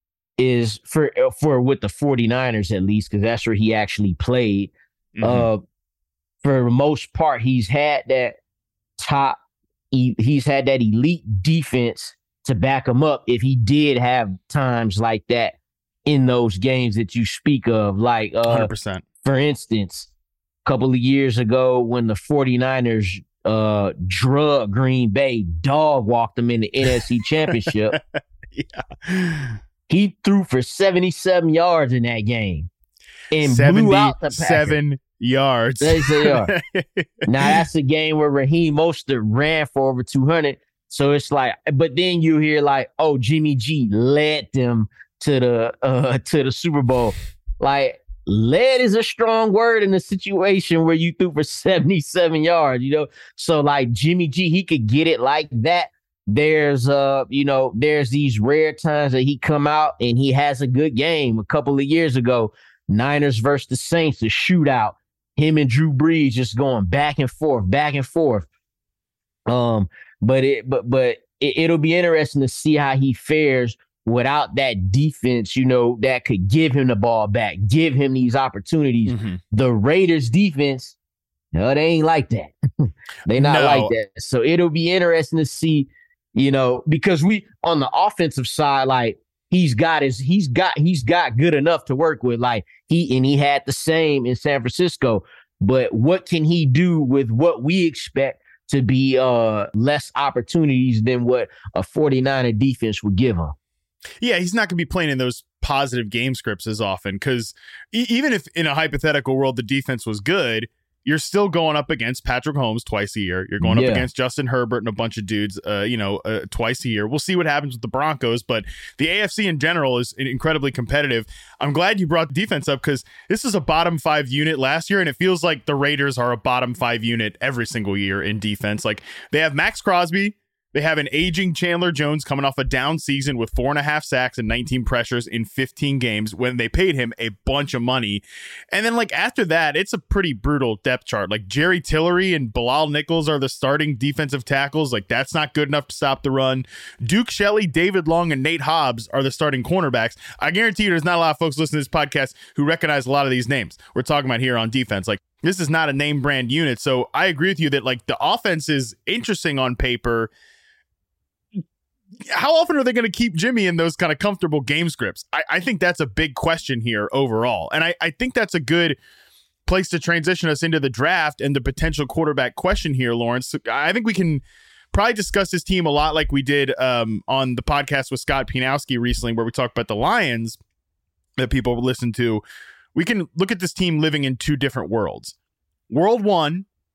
is for for with the 49ers at least, because that's where he actually played. Mm-hmm. Uh, for the most part, he's had that top, he's had that elite defense to back him up if he did have times like that in those games that you speak of. Like, uh, one hundred percent. For instance, a couple of years ago when the 49ers uh, drug Green Bay, dog walked them in the N F C Championship. Yeah. He threw for seventy-seven yards in that game and blew out the Packers. seventy-seven yards. seventy-seven yards. Now, that's a game where Raheem Mostert ran for over two hundred. So it's like, but then you hear like, oh, Jimmy G led them to the uh, to the Super Bowl. Like, led is a strong word in a situation where you threw for seventy-seven yards, you know? So like Jimmy G, he could get it like that. There's, uh, you know, there's these rare times that he come out and he has a good game. A couple of years ago, Niners versus the Saints, a shootout. Him and Drew Brees just going back and forth, back and forth. Um, but it, but but it, it'll be interesting to see how he fares without that defense, you know, that could give him the ball back, give him these opportunities. Mm-hmm. The Raiders defense, no, they ain't like that. They not no. like that. So it'll be interesting to see, you know, because we on the offensive side, like he's got his, he's got, he's got good enough to work with. Like he and he had the same in San Francisco. But what can he do with what we expect to be uh, less opportunities than what a 49er defense would give him? Yeah, he's not going to be playing in those positive game scripts as often because e- even if in a hypothetical world the defense was good, you're still going up against Patrick Mahomes twice a year. You're going yeah. up against Justin Herbert and a bunch of dudes, uh, you know, uh, twice a year. We'll see what happens with the Broncos, but the A F C in general is incredibly competitive. I'm glad you brought the defense up because this is a bottom five unit last year, and it feels like the Raiders are a bottom five unit every single year in defense. Like they have Max Crosby. They have an aging Chandler Jones coming off a down season with four and a half sacks and nineteen pressures in fifteen games when they paid him a bunch of money. And then like after that, it's a pretty brutal depth chart. Like Jerry Tillery and Bilal Nichols are the starting defensive tackles. Like that's not good enough to stop the run. Duke Shelley, David Long, and Nate Hobbs are the starting cornerbacks. I guarantee you there's not a lot of folks listening to this podcast who recognize a lot of these names we're talking about here on defense. Like this is not a name brand unit. So I agree with you that like the offense is interesting on paper. How often are they going to keep Jimmy in those kind of comfortable game scripts? I, I think that's a big question here overall. And I, I think that's a good place to transition us into the draft and the potential quarterback question here, Lawrence. I think we can probably discuss this team a lot like we did um, on the podcast with Scott Pianowski recently, where we talked about the Lions that people listen to. We can look at this team living in two different worlds. World one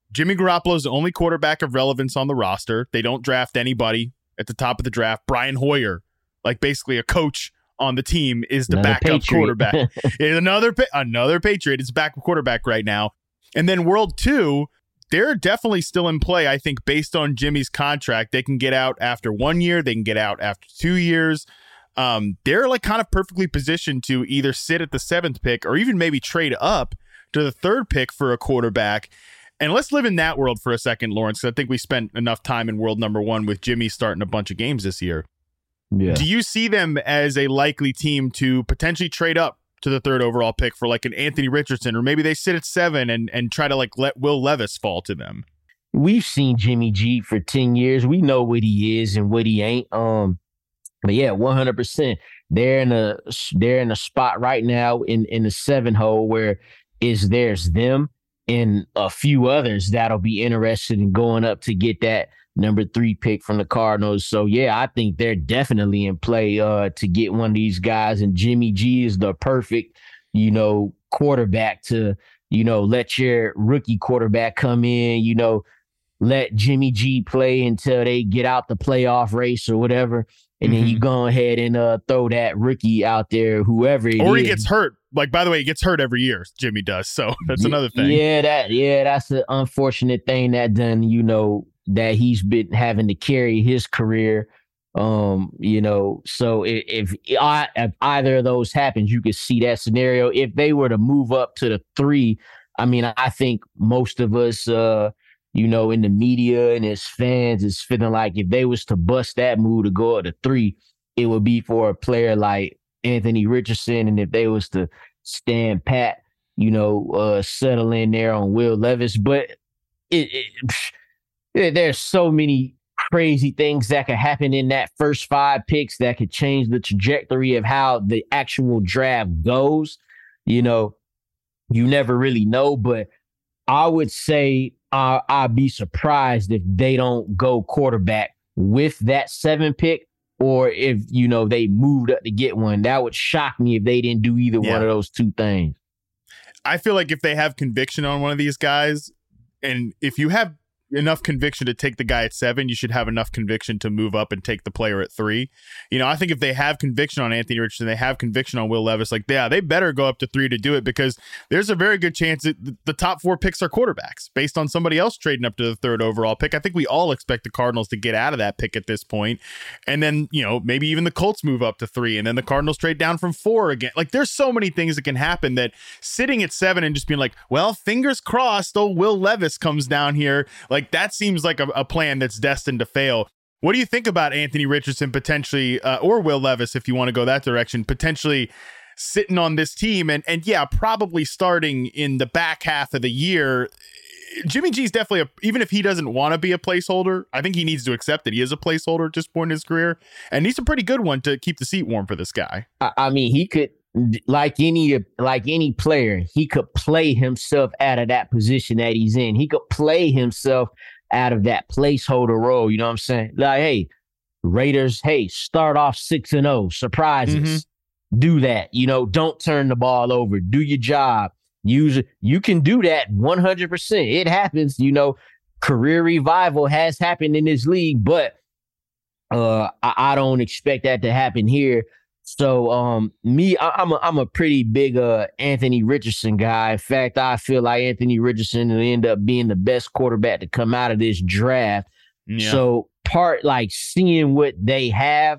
Jimmy Garoppolo is the only quarterback of relevance on the roster. They don't draft anybody at the top of the draft. Brian Hoyer, like basically a coach on the team, is the Another backup Patriot. quarterback. another another Patriot. It's backup quarterback right now. And then World Two, they're definitely still in play. I think based on Jimmy's contract, they can get out after one year. They can get out after two years. Um, they're like kind of perfectly positioned to either sit at the seventh pick or even maybe trade up to the third pick for a quarterback. And let's live in that world for a second, Lawrence, because I think we spent enough time in world number one with Jimmy starting a bunch of games this year. Yeah. Do you see them as a likely team to potentially trade up to the third overall pick for like an Anthony Richardson, or maybe they sit at seven and, and try to like let Will Levis fall to them? We've seen Jimmy G for ten years. We know what he is and what he ain't. Um, But yeah, one hundred percent. They're in a they're in a spot right now in, in the seven hole where is there's them and a few others that'll be interested in going up to get that number three pick from the Cardinals. So yeah, I think they're definitely in play uh, to get one of these guys. And Jimmy G is the perfect, you know, quarterback to, you know, let your rookie quarterback come in, you know, let Jimmy G play until they get out the playoff race or whatever. And then you go ahead and uh, throw that rookie out there, whoever it or he is. gets hurt. Like, by the way, he gets hurt every year. Jimmy does. So that's another thing. Yeah, that yeah, that's an unfortunate thing that done, you know, that he's been having to carry his career. Um, you know, so if, if, if either of those happens, you could see that scenario. If they were to move up to the three, I mean, I think most of us, uh, you know, in the media and as fans is feeling like if they was to bust that move to go up to three, it would be for a player like Anthony Richardson. And if they was to stand pat, you know, uh, settle in there on Will Levis. But it, it, there's so many crazy things that could happen in that first five picks that could change the trajectory of how the actual draft goes. You know, you never really know, but I would say uh, I'd be surprised if they don't go quarterback with that seven pick, or if, you know, they moved up to get one. That would shock me if they didn't do either Yeah. one of those two things. I feel like if they have conviction on one of these guys, and if you have enough conviction to take the guy at seven, you should have enough conviction to move up and take the player at three. You know, I think if they have conviction on Anthony Richardson, they have conviction on Will Levis, like, yeah, they better go up to three to do it, because there's a very good chance that the top four picks are quarterbacks based on somebody else trading up to the third overall pick. I think we all expect the Cardinals to get out of that pick at this point. And then, you know, maybe even the Colts move up to three, and then the Cardinals trade down from four again. Like, there's so many things that can happen that sitting at seven and just being like, well, fingers crossed, oh, Will Levis comes down here. Like, that seems like a, a plan that's destined to fail. What do you think about Anthony Richardson potentially, uh, or Will Levis, if you want to go that direction, potentially sitting on this team and, and yeah, probably starting in the back half of the year? Jimmy G's definitely, a, even if he doesn't want to be a placeholder, I think he needs to accept that he is a placeholder at this point in his career, and he's a pretty good one to keep the seat warm for this guy. I, I mean, he could, like any like any player, he could play himself out of that position that he's in. He could play himself out of that placeholder role. You know what I'm saying? Like, hey, Raiders, hey, start off six and oh, surprises. Mm-hmm. Do that. You know, don't turn the ball over. Do your job. Use it. You can do that one hundred percent. It happens. You know, career revival has happened in this league, but uh, I, I don't expect that to happen here. So, um, me, I, I'm a, I'm a pretty big uh Anthony Richardson guy. In fact, I feel like Anthony Richardson will end up being the best quarterback to come out of this draft. Yeah. So, part like seeing what they have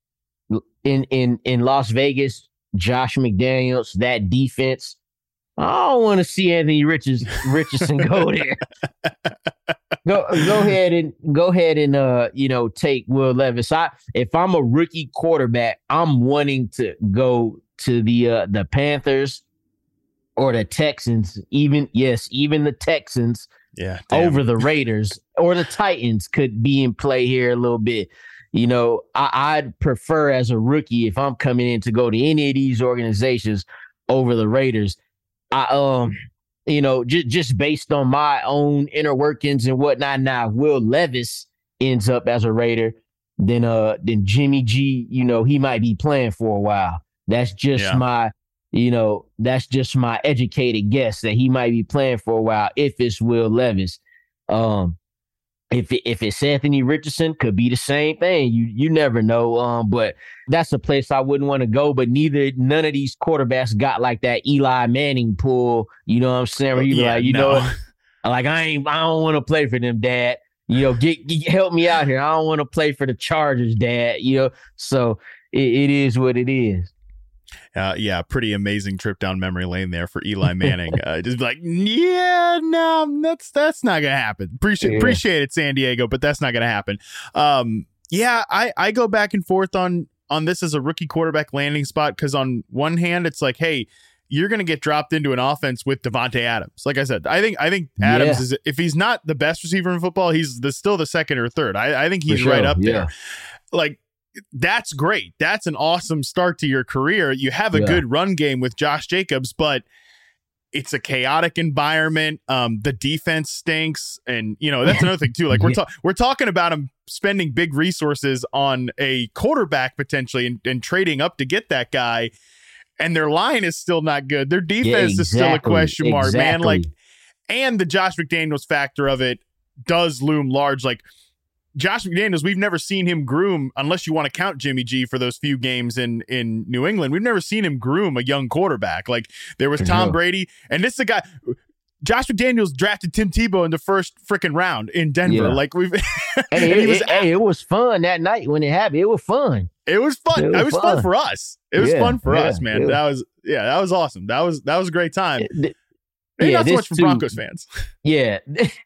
in in in Las Vegas, Josh McDaniels, that defense. I don't want to see Anthony Richards, Richardson go there. Go go ahead and go ahead and uh you know take Will Levis. I if I'm a rookie quarterback, I'm wanting to go to the uh, the Panthers or the Texans. Even yes, even the Texans. Yeah, damn. Over the Raiders or the Titans could be in play here a little bit. You know, I, I'd prefer as a rookie if I'm coming in to go to any of these organizations over the Raiders. I um. You know, just just based on my own inner workings and whatnot. Now, Will Levis ends up as a Raider, then uh, then Jimmy G, you know, he might be playing for a while. That's just yeah. my, you know, that's just my educated guess that he might be playing for a while if it's Will Levis. Um, if it, if it's Anthony Richardson, could be the same thing. You you never know. Um, but that's a place I wouldn't want to go. But neither none of these quarterbacks got like that Eli Manning pull. You know what I'm saying? Where you be Yeah, like, you no. know what? Like I ain't, I don't want to play for them, Dad. You know, get, get help me out here. I don't want to play for the Chargers, Dad. You know, so it, it is what it is. Uh, yeah, pretty amazing trip down memory lane there for Eli Manning. uh, just like, yeah, no, that's that's not gonna happen. Appreciate Yeah. appreciate it, San Diego, but that's not gonna happen. Um, yeah, I I go back and forth on on this as a rookie quarterback landing spot because on one hand, it's like, hey, you're gonna get dropped into an offense with Devontae Adams. Like I said, I think I think Adams Yeah. is, if he's not the best receiver in football, he's the, still the second or third. I, I think For he's sure, right up yeah. there. Like. That's great. That's an awesome start to your career. You have a Yeah. good run game with Josh Jacobs, but it's a chaotic environment. Um, the defense stinks, and you know that's another thing too. Like we're ta- we're talking about him spending big resources on a quarterback potentially, and, and trading up to get that guy, and their line is still not good. Their defense Yeah, is still a exactly, question mark, man. exactly. Like, and the Josh McDaniels factor of it does loom large. Like. Josh McDaniels, we've never seen him groom, unless you want to count Jimmy G for those few games in, in New England. We've never seen him groom a young quarterback. Like there was For Tom sure. Brady, and this is the guy. Josh McDaniels drafted Tim Tebow in the first freaking round in Denver. Yeah. Like we've, Hey, and it, he was, it- hey, it was fun that night when it happened. It was fun. it was fun. it It was was, fun. fun. for us. It was Yeah, fun for yeah, us, man. it was- That was yeah, that was awesome. That was that was a great time. Th- Maybe yeah, not so this much for too- Broncos fans. Yeah,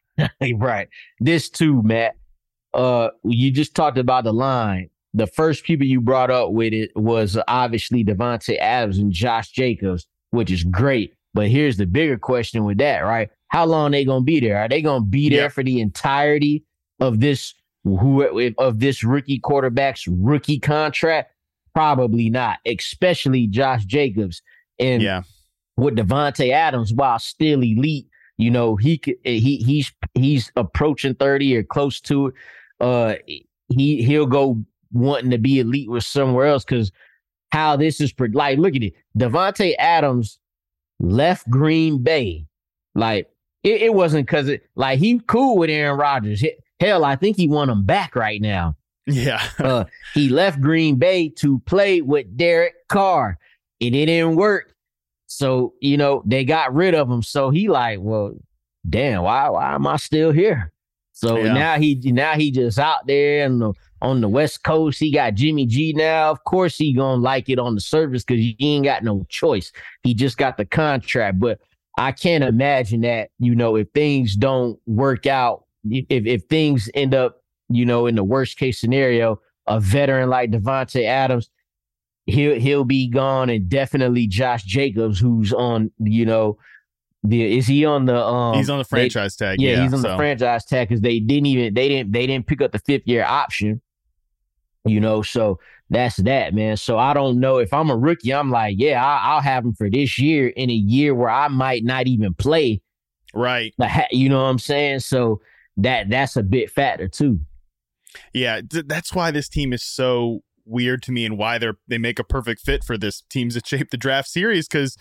right. This too, Matt. Uh, you just talked about the line. The first people you brought up with it was obviously Devontae Adams and Josh Jacobs, which is great. But here's the bigger question with that, right? How long they gonna be there? Are they gonna be there Yep. for the entirety of this who of this rookie quarterback's rookie contract? Probably not, especially Josh Jacobs. And Yeah. with Devontae Adams, while still elite, you know, he could, he he's he's approaching thirty or close to it. Uh, he he'll go wanting to be elite with somewhere else because how this is pre- like, look at it. Devontae Adams left Green Bay, like it, it wasn't because it like he cool with Aaron Rodgers. He- Hell, I think he want him back right now. Yeah. Uh, he left Green Bay to play with Derek Carr, and it didn't work. So, you know, they got rid of him. So he like, well, damn, why why am I still here? So Yeah. now he now he just out there on the on the West Coast. He got Jimmy G now. Of course he gonna like it on the surface because he ain't got no choice. He just got the contract. But I can't imagine that, you know, if things don't work out, if if things end up, you know, in the worst case scenario, a veteran like Devontae Adams, he'll he'll be gone, and definitely Josh Jacobs, who's on, you know, the is he on the um He's on the they- franchise tag. yeah, Yeah, he's on so. the franchise tag because they didn't even they didn't they didn't pick up the fifth year option, you know. So that's that, man. So I don't know if I'm a rookie. I'm like, yeah, I, I'll have him for this year in a year where I might not even play. Right. The ha- you know what I'm saying? So that that's a big factor too. Yeah, th- that's why this team is so weird to me, and why they're they make a perfect fit for this teams that shape the draft series, because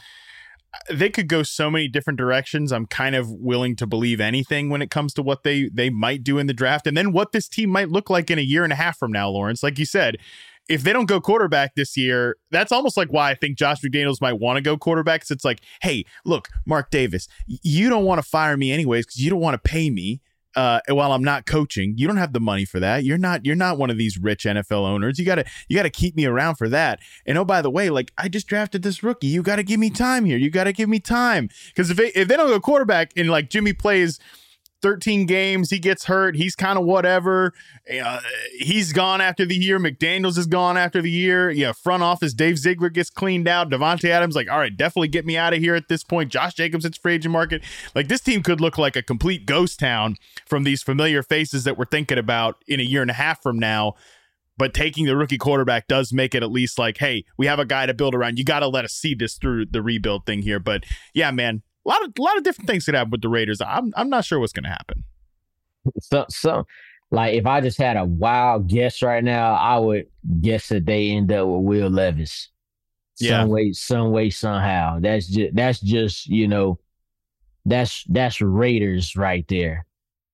they could go so many different directions. I'm kind of willing to believe anything when it comes to what they they might do in the draft, and then what this team might look like in a year and a half from now, Lawrence. Like you said, if they don't go quarterback this year, that's almost like why I think Josh McDaniels might want to go quarterback. 'Cause it's like, hey, look, Mark Davis, y- you don't want to fire me anyways because you don't want to pay me uh, while I'm not coaching. You don't have the money for that. You're not you're not one of these rich N F L owners. You gotta you gotta keep me around for that. And oh, by the way, like I just drafted this rookie. You gotta give me time here. You gotta give me time because if they, if they don't go quarterback and like Jimmy plays thirteen games, he gets hurt, he's kind of whatever. Uh, he's gone after the year. McDaniels is gone after the year. Yeah, front office Dave Ziegler gets cleaned out. Devontae Adams like, all right, definitely get me out of here at this point. Josh Jacobs, it's free agent market. Like this team could look like a complete ghost town from these familiar faces that we're thinking about in a year and a half from now. But taking the rookie quarterback does make it at least like, hey, we have a guy to build around. You got to let us see this through the rebuild thing here. But yeah, man, a lot of a lot of different things could happen with the Raiders. I'm I'm not sure what's going to happen. So, so, like, if I just had a wild guess right now, I would guess that they end up with Will Levis. Yeah. Some way, some way, somehow. That's just, that's just, you know, that's, that's Raiders right there.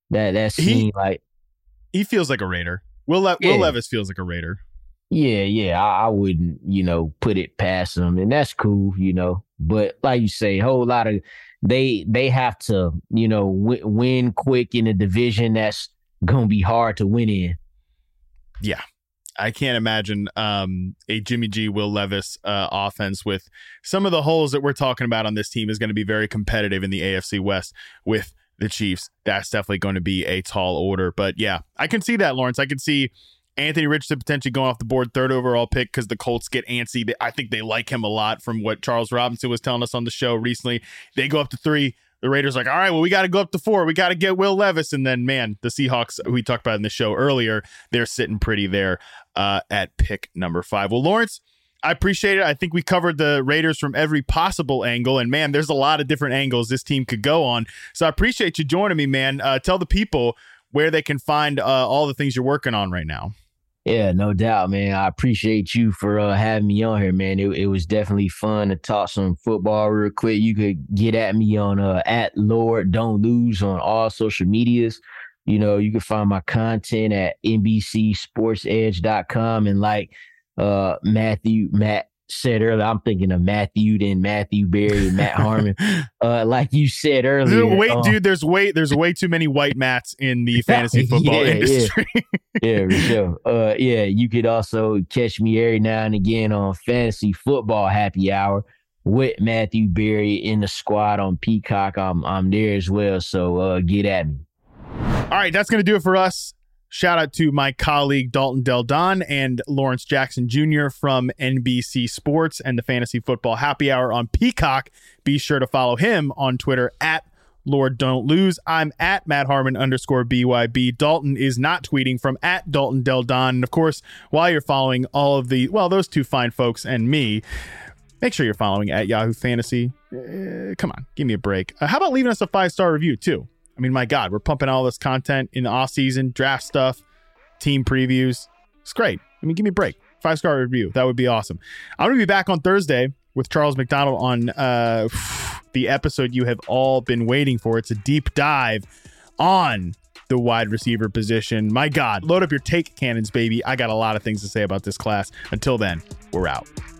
That that seemed he, like he feels like a Raider. Will Le- yeah. Will Levis feels like a Raider. Yeah, yeah, I, I wouldn't, you know, put it past them, and that's cool, you know. But like you say, a whole lot of they they have to, you know, w- win quick in a division that's gonna be hard to win in. Yeah, I can't imagine um, a Jimmy G, Will Levis uh, offense with some of the holes that we're talking about on this team is going to be very competitive in the A F C West with the Chiefs. That's definitely going to be a tall order. But yeah, I can see that, Lawrence. I can see Anthony Richardson potentially going off the board, third overall pick, because the Colts get antsy. I think they like him a lot from what Charles Robinson was telling us on the show recently. They go up to three. The Raiders are like, all right, well, we got to go up to four. We got to get Will Levis. And then, man, the Seahawks, who we talked about in the show earlier, they're sitting pretty there uh, at pick number five. Well, Lawrence, I appreciate it. I think we covered the Raiders from every possible angle. And, man, there's a lot of different angles this team could go on. So I appreciate you joining me, man. Uh, tell the people where they can find uh, all the things you're working on right now. Yeah, no doubt, man. I appreciate you for uh, having me on here, man. It, it was definitely fun to talk some football real quick. You could get at me on uh, at Lord Don't Lose on all social medias. You know, you can find my content at N B C Sports Edge dot com. And like uh, Matthew, Matt said earlier, I'm thinking of Matthew, then Matthew Berry and Matt Harmon. Uh, like you said earlier. Wait, um, dude, there's way there's way too many white Matts in the fantasy football yeah, industry. Yeah. Yeah, for sure. Uh, yeah, you could also catch me every now and again on Fantasy Football Happy Hour with Matthew Berry in the squad on Peacock. I'm I'm there as well, so uh, get at me. All right, that's going to do it for us. Shout out to my colleague Dalton Del Don and Lawrence Jackson Junior from N B C Sports and the Fantasy Football Happy Hour on Peacock. Be sure to follow him on Twitter at Lord Don't Lose. I'm at Matt Harmon underscore B Y B. Dalton is not tweeting from at Dalton Del Don. And of course, while you're following all of the, well, those two fine folks and me, make sure you're following at Yahoo Fantasy. Uh, come on, give me a break. Uh, how about leaving us a five-star review too? I mean, my God, we're pumping all this content in the off season, draft stuff, team previews. It's great. I mean, give me a break. Five-star review. That would be awesome. I'm going to be back on Thursday with Charles McDonald on uh, the episode you have all been waiting for. It's a deep dive on the wide receiver position. My God, load up your take cannons, baby. I got a lot of things to say about this class. Until then, we're out.